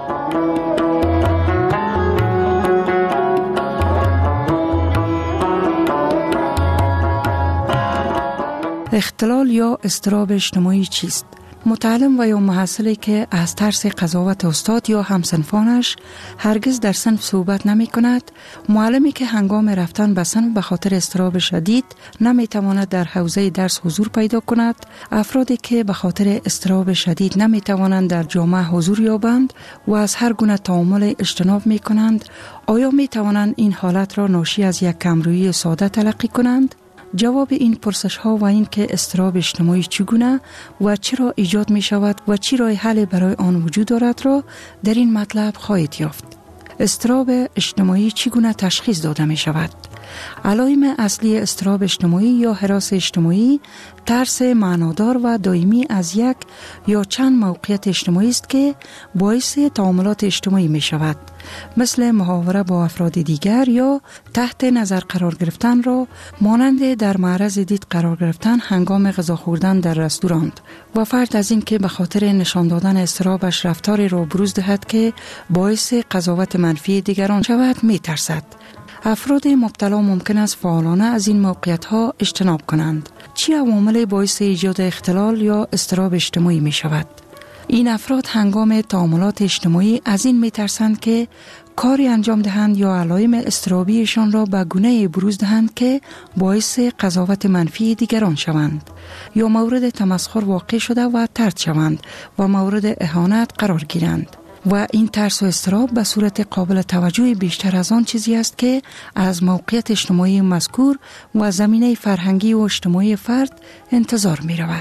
اختلال یا اضطراب اجتماعی چیست؟ متعلم و یا محصلی که از ترس قضاوت استاد یا همسنفانش هرگز در صنف صحبت نمی کند، معلمی که هنگام رفتن به صنف به خاطر اضطراب شدید نمی تواند در حوزه درس حضور پیدا کند، افرادی که به خاطر اضطراب شدید نمی توانند در جامعه حضور یابند و از هر گونه تعامل اجتناب می کنند، آیا می توانند این حالت را ناشی از یک کمرویی ساده تلقی کنند؟ جواب این پرسش ها و این که اضطراب اجتماعی چگونه و چرا ایجاد می شود و چی راه حل برای آن وجود دارد را در این مطلب خواهید یافت. اضطراب اجتماعی چگونه تشخیص داده می شود؟ علائم اصلی اضطراب اجتماعی یا هراس اجتماعی ترس معنادار و دائمی از یک یا چند موقعیت اجتماعی است که باعث تعاملات اجتماعی می شود، مثل محاوره با افراد دیگر یا تحت نظر قرار گرفتن را مانند در معرض دید قرار گرفتن هنگام غذا خوردن در رستوران و فرد از این که به خاطر نشان دادن اضطرابش رفتاری را بروز دهد که باعث قضاوت منفی دیگران شود می ترسد. افراد مبتلا ممکن است فعالانه از این موقعیت‌ها اجتناب کنند. چی عوامل باعث ایجاد اختلال یا اضطراب اجتماعی می شود؟ این افراد هنگام تعاملات اجتماعی از این می ترسند که کاری انجام دهند یا علائم اضطرابیشان را به گونه بروز دهند که باعث قضاوت منفی دیگران شوند یا مورد تمسخر واقع شده و طرد شوند و مورد اهانت قرار گیرند. و این ترس و اضطراب به صورت قابل توجه بیشتر از آن چیزی است که از موقعیت اجتماعی مذکور و زمینه فرهنگی و اجتماعی فرد انتظار می رود.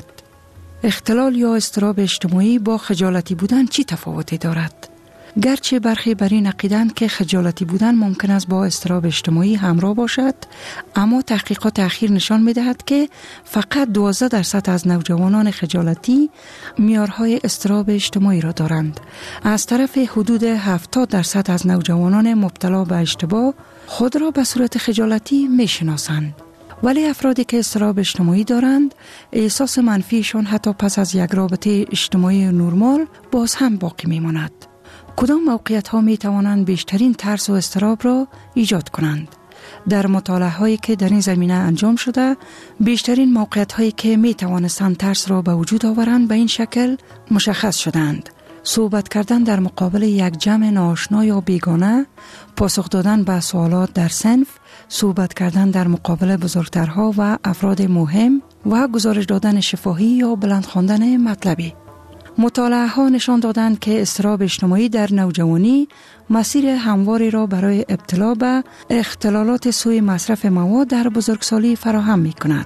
اختلال یا اضطراب اجتماعی با خجالتی بودن چی تفاوتی دارد؟ گرچه برخی بر این عقیدند که خجالتی بودن ممکن است با اضطراب اجتماعی همراه باشد، اما تحقیقات اخیر نشان می‌دهد که فقط دوازده درصد از نوجوانان خجالتی معیارهای اضطراب اجتماعی را دارند. از طرف حدود هفتاد درصد از نوجوانان مبتلا به اشتباه خود را به صورت خجالتی می‌شناسند. ولی افرادی که اضطراب اجتماعی دارند، احساس منفیشان حتی پس از یک رابطه اجتماعی نرمال باز هم باقی می‌ماند. کدام موقعیت ها می توانند بیشترین ترس و اضطراب را ایجاد کنند؟ در مطالعه هایی که در این زمینه انجام شده، بیشترین موقعیت هایی که می توانستند ترس را به وجود آورند به این شکل مشخص شدند: صحبت کردن در مقابل یک جمع ناآشنا یا بیگانه، پاسخ دادن به سوالات در صنف، صحبت کردن در مقابل بزرگترها و افراد مهم و گزارش دادن شفاهی یا بلند خواندن مطلبی. مطالعه ها نشان دادند که اضطراب اجتماعی در نوجوانی مسیر همواری را برای ابتلا به اختلالات سوی مصرف مواد در بزرگسالی فراهم می کند.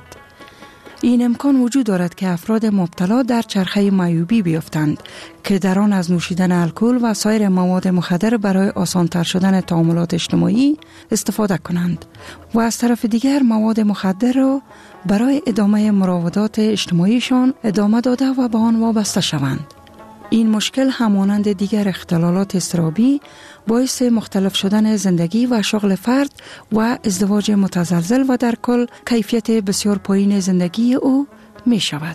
این امکان وجود دارد که افراد مبتلا در چرخه معیوبی بیفتند که در آن از نوشیدن الکل و سایر مواد مخدر برای آسان‌تر شدن تعاملات اجتماعی استفاده کنند و از طرف دیگر مواد مخدر را برای ادامه مراودات اجتماعیشان ادامه داده و به آن وابسته شوند. این مشکل همانند دیگر اختلالات اضطرابی باعث مختلف شدن زندگی و شغل فرد و ازدواج متزلزل و در کل کیفیت بسیار پایین زندگی او می شود.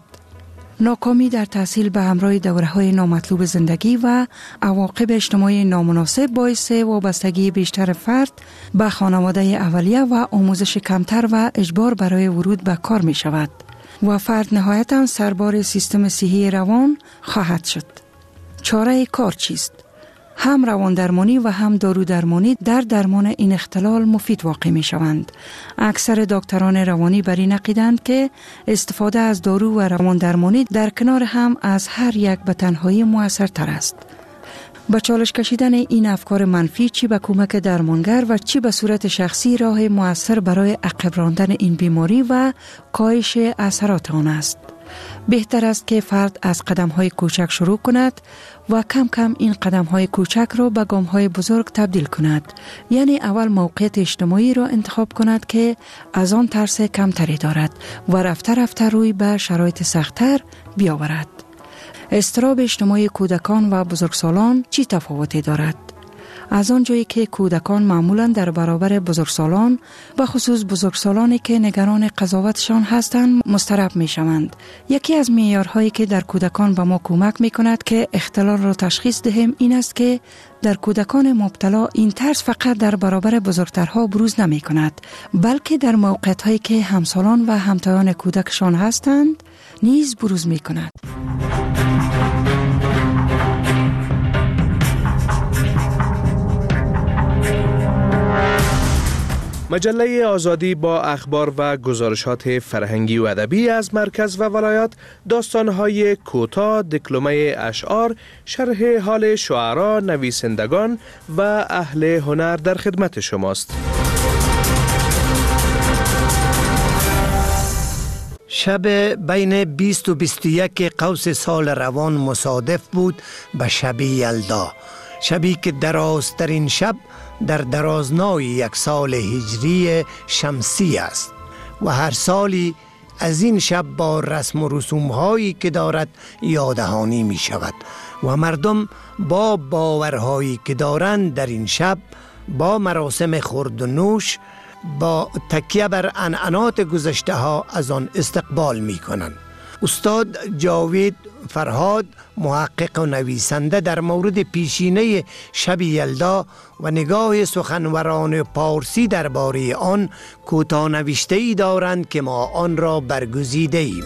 ناکامی در تحصیل به همراه دوره‌های نامطلوب زندگی و عواقب اجتماعی نامناسب باعث وابستگی بیشتر فرد به خانواده اولیه و آموزش کمتر و اجبار برای ورود به کار می شود و فرد نهایتاً سربار سیستم صحی روان خواهد شد. چاره کار چیست؟ هم روان درمانی و هم دارو درمانی در درمان این اختلال مفید واقع می شوند. اکثر دکتران روانی بر این عقیدند که استفاده از دارو و روان درمانی در کنار هم از هر یک به تنهایی مؤثرتر است. با چالش کشیدن این افکار منفی چی به کمک درمانگر و چی به صورت شخصی راه مؤثر برای عقب راندن این بیماری و کاهش اثرات آن است. بهتر است که فرد از قدم‌های کوچک شروع کند و کم کم این قدم‌های کوچک را به گام‌های بزرگ تبدیل کند. یعنی اول موقعیت اجتماعی را انتخاب کند که از آن ترس کمتری دارد و رفته رفته روی به شرایط سخت‌تر بیاورد. اضطراب اجتماعی کودکان و بزرگسالان چی تفاوتی دارد؟ از آنجایی که کودکان معمولاً در برابر بزرگسالان به خصوص بزرگسالانی که نگران قضاوتشان هستند مضطرب می شوند. یکی از معیارهایی که در کودکان به ما کمک می کند که اختلال را تشخیص دهیم این است که در کودکان مبتلا این ترس فقط در برابر بزرگترها بروز نمی کند، بلکه در موقعیت‌هایی که همسالان و همتایان کودکشان هستند نیز بروز می کند. مجله آزادی با اخبار و گزارشات فرهنگی و ادبی از مرکز و ولایات، داستان‌های کوتاه، دکلمه اشعار، شرح حال شعرا، نویسندگان و اهل هنر در خدمت شماست. شب بین بیست و بیست و یک قوس سال روان مصادف بود به شب یلدا، شبی که درازترین شب در درازنای یک سال هجری شمسی است و هر سالی از این شب با رسم و رسوم هایی که دارد یادهانی می شود و مردم با باورهایی که دارند در این شب با مراسم خورد و نوش با تکیه بر عنعنات گذشته ها از آن استقبال می کنند. استاد جاوید فرهاد، محقق و نویسنده، در مورد پیشینه شب یلدا و نگاه سخنوران پارسی درباره آن کوتاه نوشته‌ای دارند که ما آن را برگزیده ایم.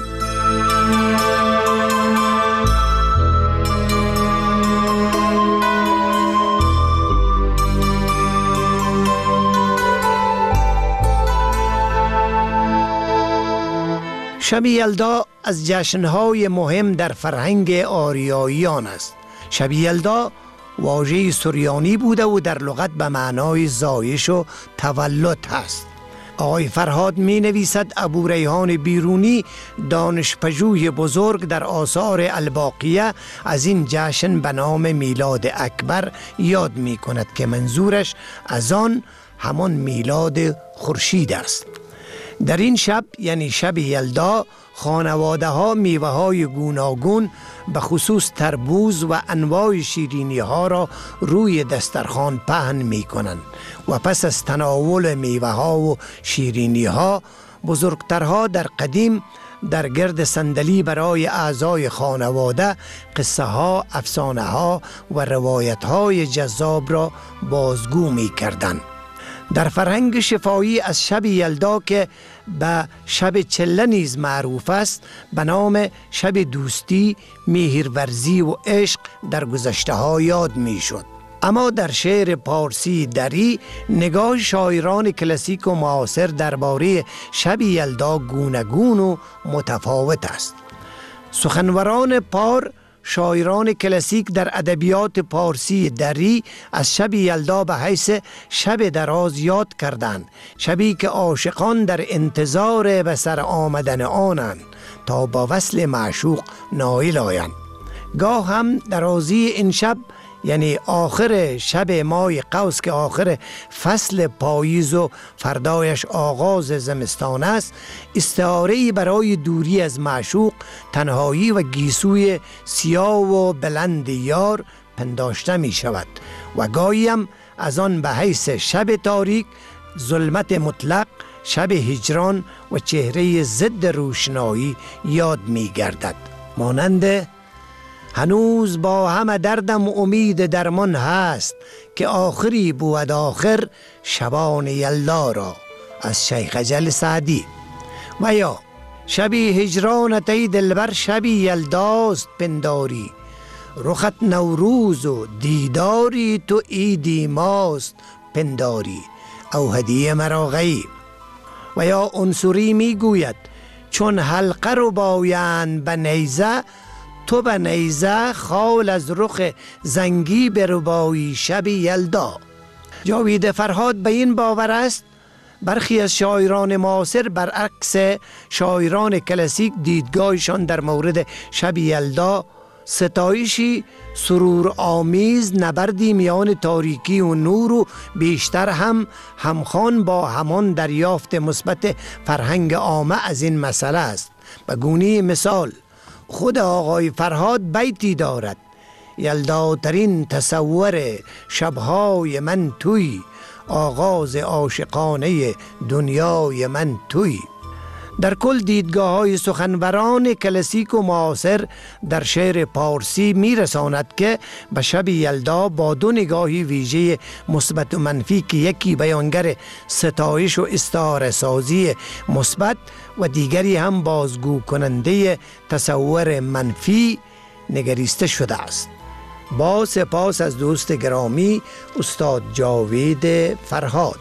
شب یلدا از جشن‌های مهم در فرهنگ آریاییان است. شب یلدا واژه سریانی بوده و در لغت به معنای زایش و تولد است. آقای فرهاد می نویسد ابو ریحان بیرونی، دانشپژوه بزرگ، در آثار الباقیه از این جشن به نام میلاد اکبر یاد می کند که منظورش از آن همان میلاد خورشید است. در این شب یعنی شب یلدا خانواده ها میوه های گوناگون به خصوص تربوز و انواع شیرینی ها را روی دسترخوان پهن می کنند و پس از تناول میوه ها و شیرینی ها بزرگترها در قدیم در گرد صندلی برای اعضای خانواده قصه ها، افسانه ها و روایت های جذاب را بازگو می کردند. در فرهنگ شفاهی از شب یلدا که به شب چله نیز معروف است به نام شب دوستی، مهرورزی و عشق در گذشته ها یاد می شد. اما در شعر پارسی دری نگاه شاعران کلاسیک و معاصر درباره شب یلدا گوناگون و متفاوت است. سخنوران پار شاعران کلاسیک در ادبیات پارسی دری از شب یلدا به حیث شب دراز یاد کردند، شبی که عاشقان در انتظار به سر آمدن آنند تا با وصل معشوق نائل آیند. گاه هم درازی این شب یعنی آخر شب ماه قوس که آخر فصل پاییز و فردایش آغاز زمستان است، استعاره‌ای برای دوری از معشوق، تنهایی و گیسوی سیاه و بلند یار پنداشته می شود و گاهی هم از آن به حیث شب تاریک، ظلمت مطلق، شب هجران و چهره ضد روشنایی یاد می گردد. مانند هنوز با همه دردم امید درمان هست که آخری بود آخر شبان یلدا را از شیخ اجل سعدی. و یا شبی هجرانت ای دلبر شبی یلداست پنداری، رخت نوروز و دیداری تو عیدی ماست پنداری او هدیه مرا غیب. و یا عنصری می گوید چون حلقه رو بایند به نیزه، تو به نیزه خال از رخ زنگی بربایی شب یلدا. جاوید فرهاد به این باور است برخی از شاعران معاصر برعکس شاعران کلاسیک دیدگاهشان در مورد شب یلدا ستایشی سرور آمیز، نبردی میان تاریکی و نور و بیشتر هم همخوان با همان دریافت مثبت فرهنگ عامه از این مسئله است. به گونه مثال خود آقای فرهاد بیتی دارد: یلداترین تصور شبهای من توی، آغاز عاشقانه دنیای من توی. در کل دیدگاه های سخنوران کلاسیک و معاصر در شعر پارسی می رساند که به شب یلدا با دو نگاهی ویژه مثبت و منفی که یکی بیانگر ستایش و استعاره سازی مثبت و دیگری هم بازگو کننده تصور منفی نگریسته شده است. با سپاس از دوست گرامی استاد جاوید فرهاد.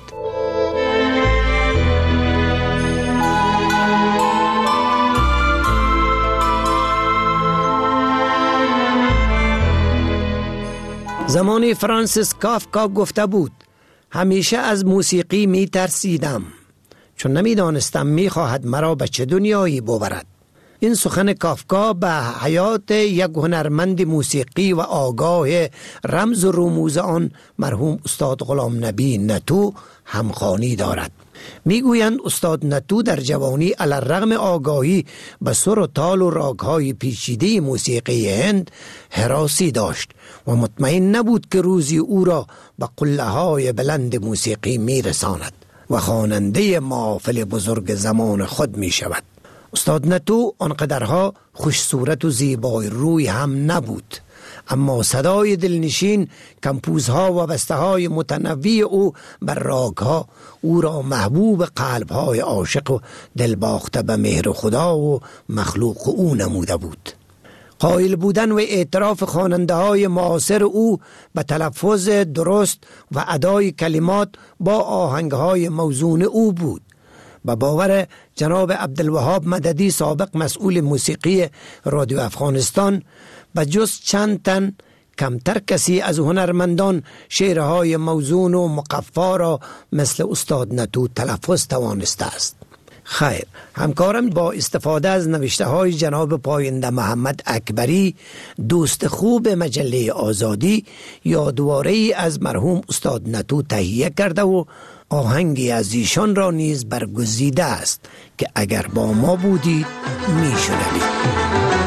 زمانی فرانسیس کافکا گفته بود: همیشه از موسیقی می ترسیدم چون نمی دانستم می خواهد مرا به چه دنیایی ببرد. این سخن کافکا به حیات یک هنرمند موسیقی و آگاه رمز و رموز آن مرحوم استاد غلام نبی نتو همخوانی دارد. میگویند استاد نتو در جوانی علی الرغم آگاهی به سر و تال و راگ‌های پیچیده موسیقی هند هراسی داشت و مطمئن نبود که روزی او را به قله‌های بلند موسیقی میرساند و خواننده محافل بزرگ زمان خود می شود. استاد نتو آنقدرها خوش صورت و زیبای روی هم نبود، اما صدای دلنشین، کمپوزها و بسته‌های متنوع او بر راگ‌ها او را محبوب قلب‌های عاشق و دلباخته به مهر خدا و مخلوق او نموده بود. قائل بودن و اعتراف خواننده‌های معاصر او به تلفظ درست و ادای کلمات با آهنگ‌های موزون او بود. به باور جناب عبدالوهاب مددی سابق مسئول موسیقی رادیو افغانستان، به جز چند تن کمتر کسی از هنرمندان شعرهای موزون و مقفا را مثل استاد نتو تلفظ توانسته است. خیر، همکارم با استفاده از نوشته های جناب پاینده محمد اکبری، دوست خوب مجله آزادی، یادواره‌ای از مرحوم استاد نتو تهیه کرده و آهنگی از ایشان را نیز برگزیده است که اگر با ما بودید می شنوید.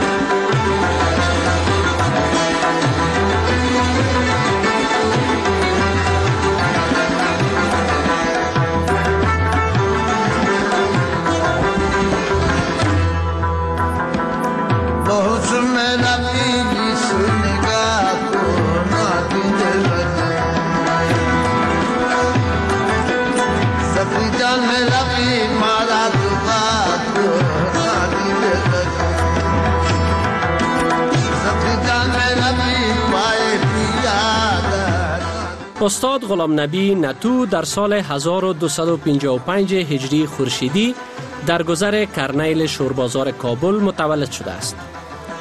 استاد غلام نبی نتو در سال هزار و دویست و پنجاه و پنج هجری خورشیدی در گذر کرنیل شوربازار کابل متولد شده است.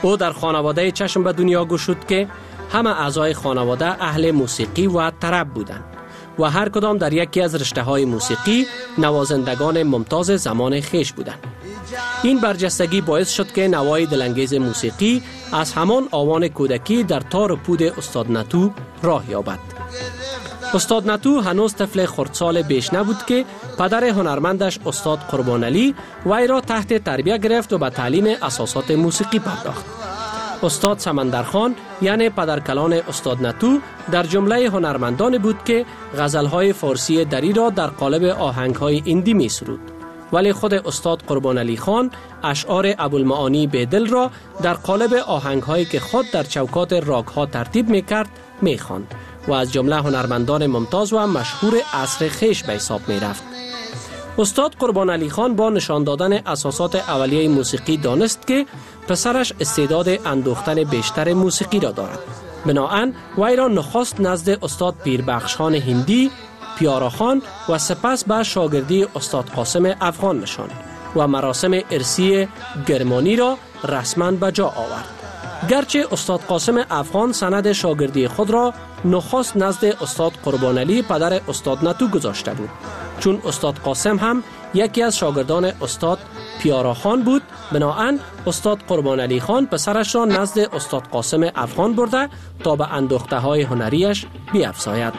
او در خانواده چشم به دنیا گشود که همه اعضای خانواده اهل موسیقی و طرب بودند و هر کدام در یکی از رشته های موسیقی نوازندگان ممتاز زمان خیش بودند. این برجستگی باعث شد که نوای دلانگیز موسیقی از همان آوان کودکی در تار و پود استاد نتو راه یابد. استاد نتو هنوز طفل خردسال بیش نبود که پدر هنرمندش استاد قربان علی وی را تحت تربیت گرفت و به تعلیم اساسات موسیقی پرداخت. استاد سمندرخان یعنی پدرکلان استاد نتو در جمله هنرمندان بود که غزلهای فارسی دری را در قالب آهنگهای اندی می سرود، ولی خود استاد قربان علی خان اشعار ابوالمعانی بیدل را در قالب آهنگهایی که خود در چوکات راگ‌ها ترتیب می کرد می خواند و از جمله هنرمندان ممتاز و مشهور عصر خیش به حساب می رفت. استاد قربان علی خان با نشان دادن اساسات اولیه موسیقی دانست که پسرش استعداد اندوختن بیشتر موسیقی را دارد. بناهن وی را نخست نزد استاد پیربخش خان هندی، پیارا خان و سپس به شاگردی استاد قاسم افغان نشاند و مراسم ارثی گرمانی را رسما به جا آورد. گرچه استاد قاسم افغان سند شاگردی خود را نخست نزد استاد قربان علی پدر استاد نتو گذاشته بود، چون استاد قاسم هم یکی از شاگردان استاد پیارا خان بود. بناهن استاد قربان علی خان پسرش را نزد استاد قاسم افغان برده تا به اندوخته های هنریش بیفزاید.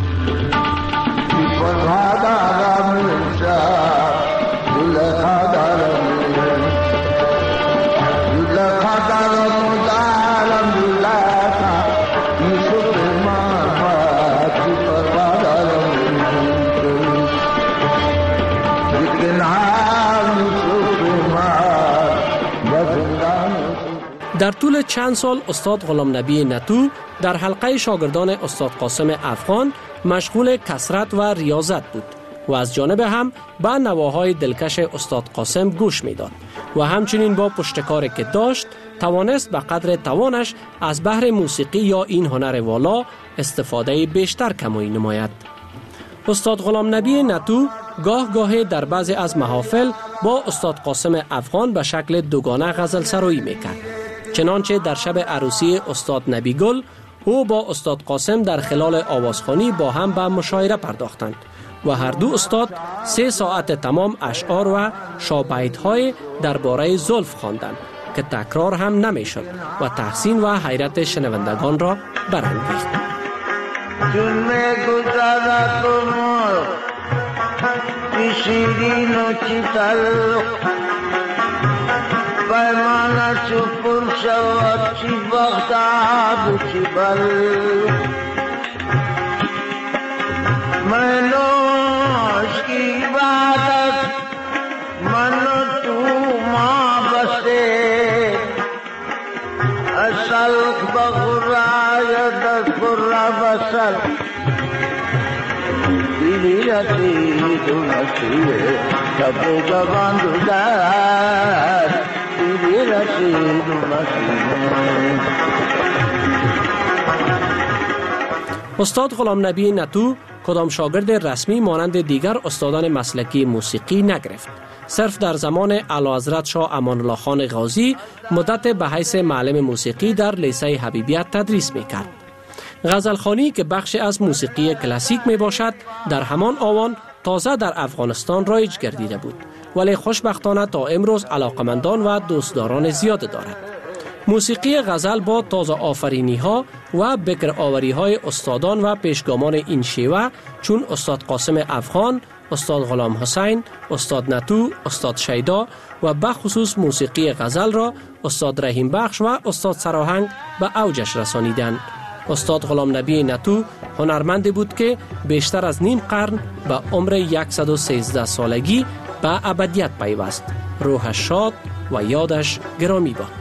در طول چند سال استاد غلام نبی نتو در حلقه شاگردان استاد قاسم افغان مشغول کسرت و ریاضت بود و از جانب هم به نواهای دلکش استاد قاسم گوش میداد و همچنین با پشتکاری که داشت توانست به قدر توانش از بحر موسیقی یا این هنر والا استفاده بیشتر کمایی نماید. استاد غلام نبی نتو گاه گاهی در بعضی از محافل با استاد قاسم افغان به شکل دوگانه غزل سرایی میکرد. چنانچه در شب عروسی استاد نبی گل او با استاد قاسم در خلال آوازخوانی با هم به مشاعره پرداختند و هر دو استاد سه ساعت تمام اشعار و شابیت‌های درباره زلف خواندند که تکرار هم نمیشد و تحسین و حیرت شنوندگان را برانگیخت. چون می‌گذرد عمر چی شیرین و چی تلخ، پیمانه چو پر شود چی بغداد و چی بلخ، منوش کی عبادت من و تو ما بسته، السلخ بغرای دست بر بسر دیلی رسید و نسیه شب جوان دو در دیلی رسید و نسیه. استاد غلام نبی نتو کدام شاگرد رسمی مانند دیگر استادان مسلکی موسیقی نگرفت. صرف در زمان اعلیحضرت شاه امان الله خان غازی مدت به حیث معلم موسیقی در لیسه حبیبیت تدریس میکرد. غزلخوانی که بخش از موسیقی کلاسیک می باشد در همان آوان تازه در افغانستان رایج گردیده بود، ولی خوشبختانه تا امروز علاقمندان و دوستداران زیاد دارد. موسیقی غزل با تازه آفرینی ها و بکر آوری های استادان و پیشگامان این شیوه چون استاد قاسم افغان، استاد غلام حسین، استاد نتو، استاد شیدا و بخصوص موسیقی غزل را استاد رحیم بخش و استاد سراهنگ به اوجش رسانیدند. استاد غلام نبی نتو هنرمندی بود که بیشتر از نیم قرن به عمر صد و سیزده سالگی به ابدیت پیوست. روحش شاد و یادش گرامی باد.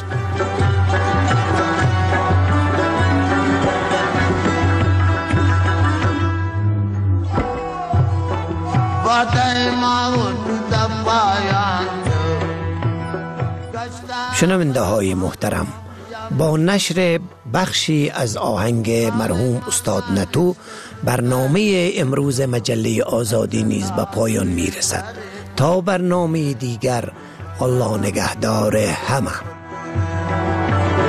شنونده های محترم، با نشر بخشی از آهنگ مرحوم استاد نتو برنامه امروز مجله آزادی نیز به پایان می رسد. تا برنامه دیگر، الله نگهدار همه.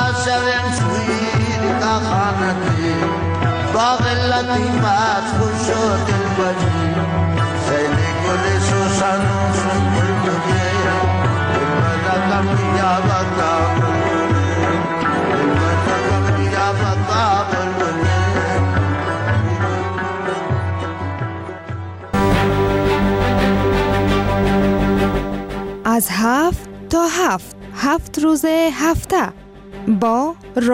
شویم سوی کا خانتی باغ لطیفت خوش و دل بجی سیلی گل سوسن سن گل بجی دل بجکم بیا بتا دل بجکم بیا بتا بل بجی. از هفت تا هفت هفت روز هفته با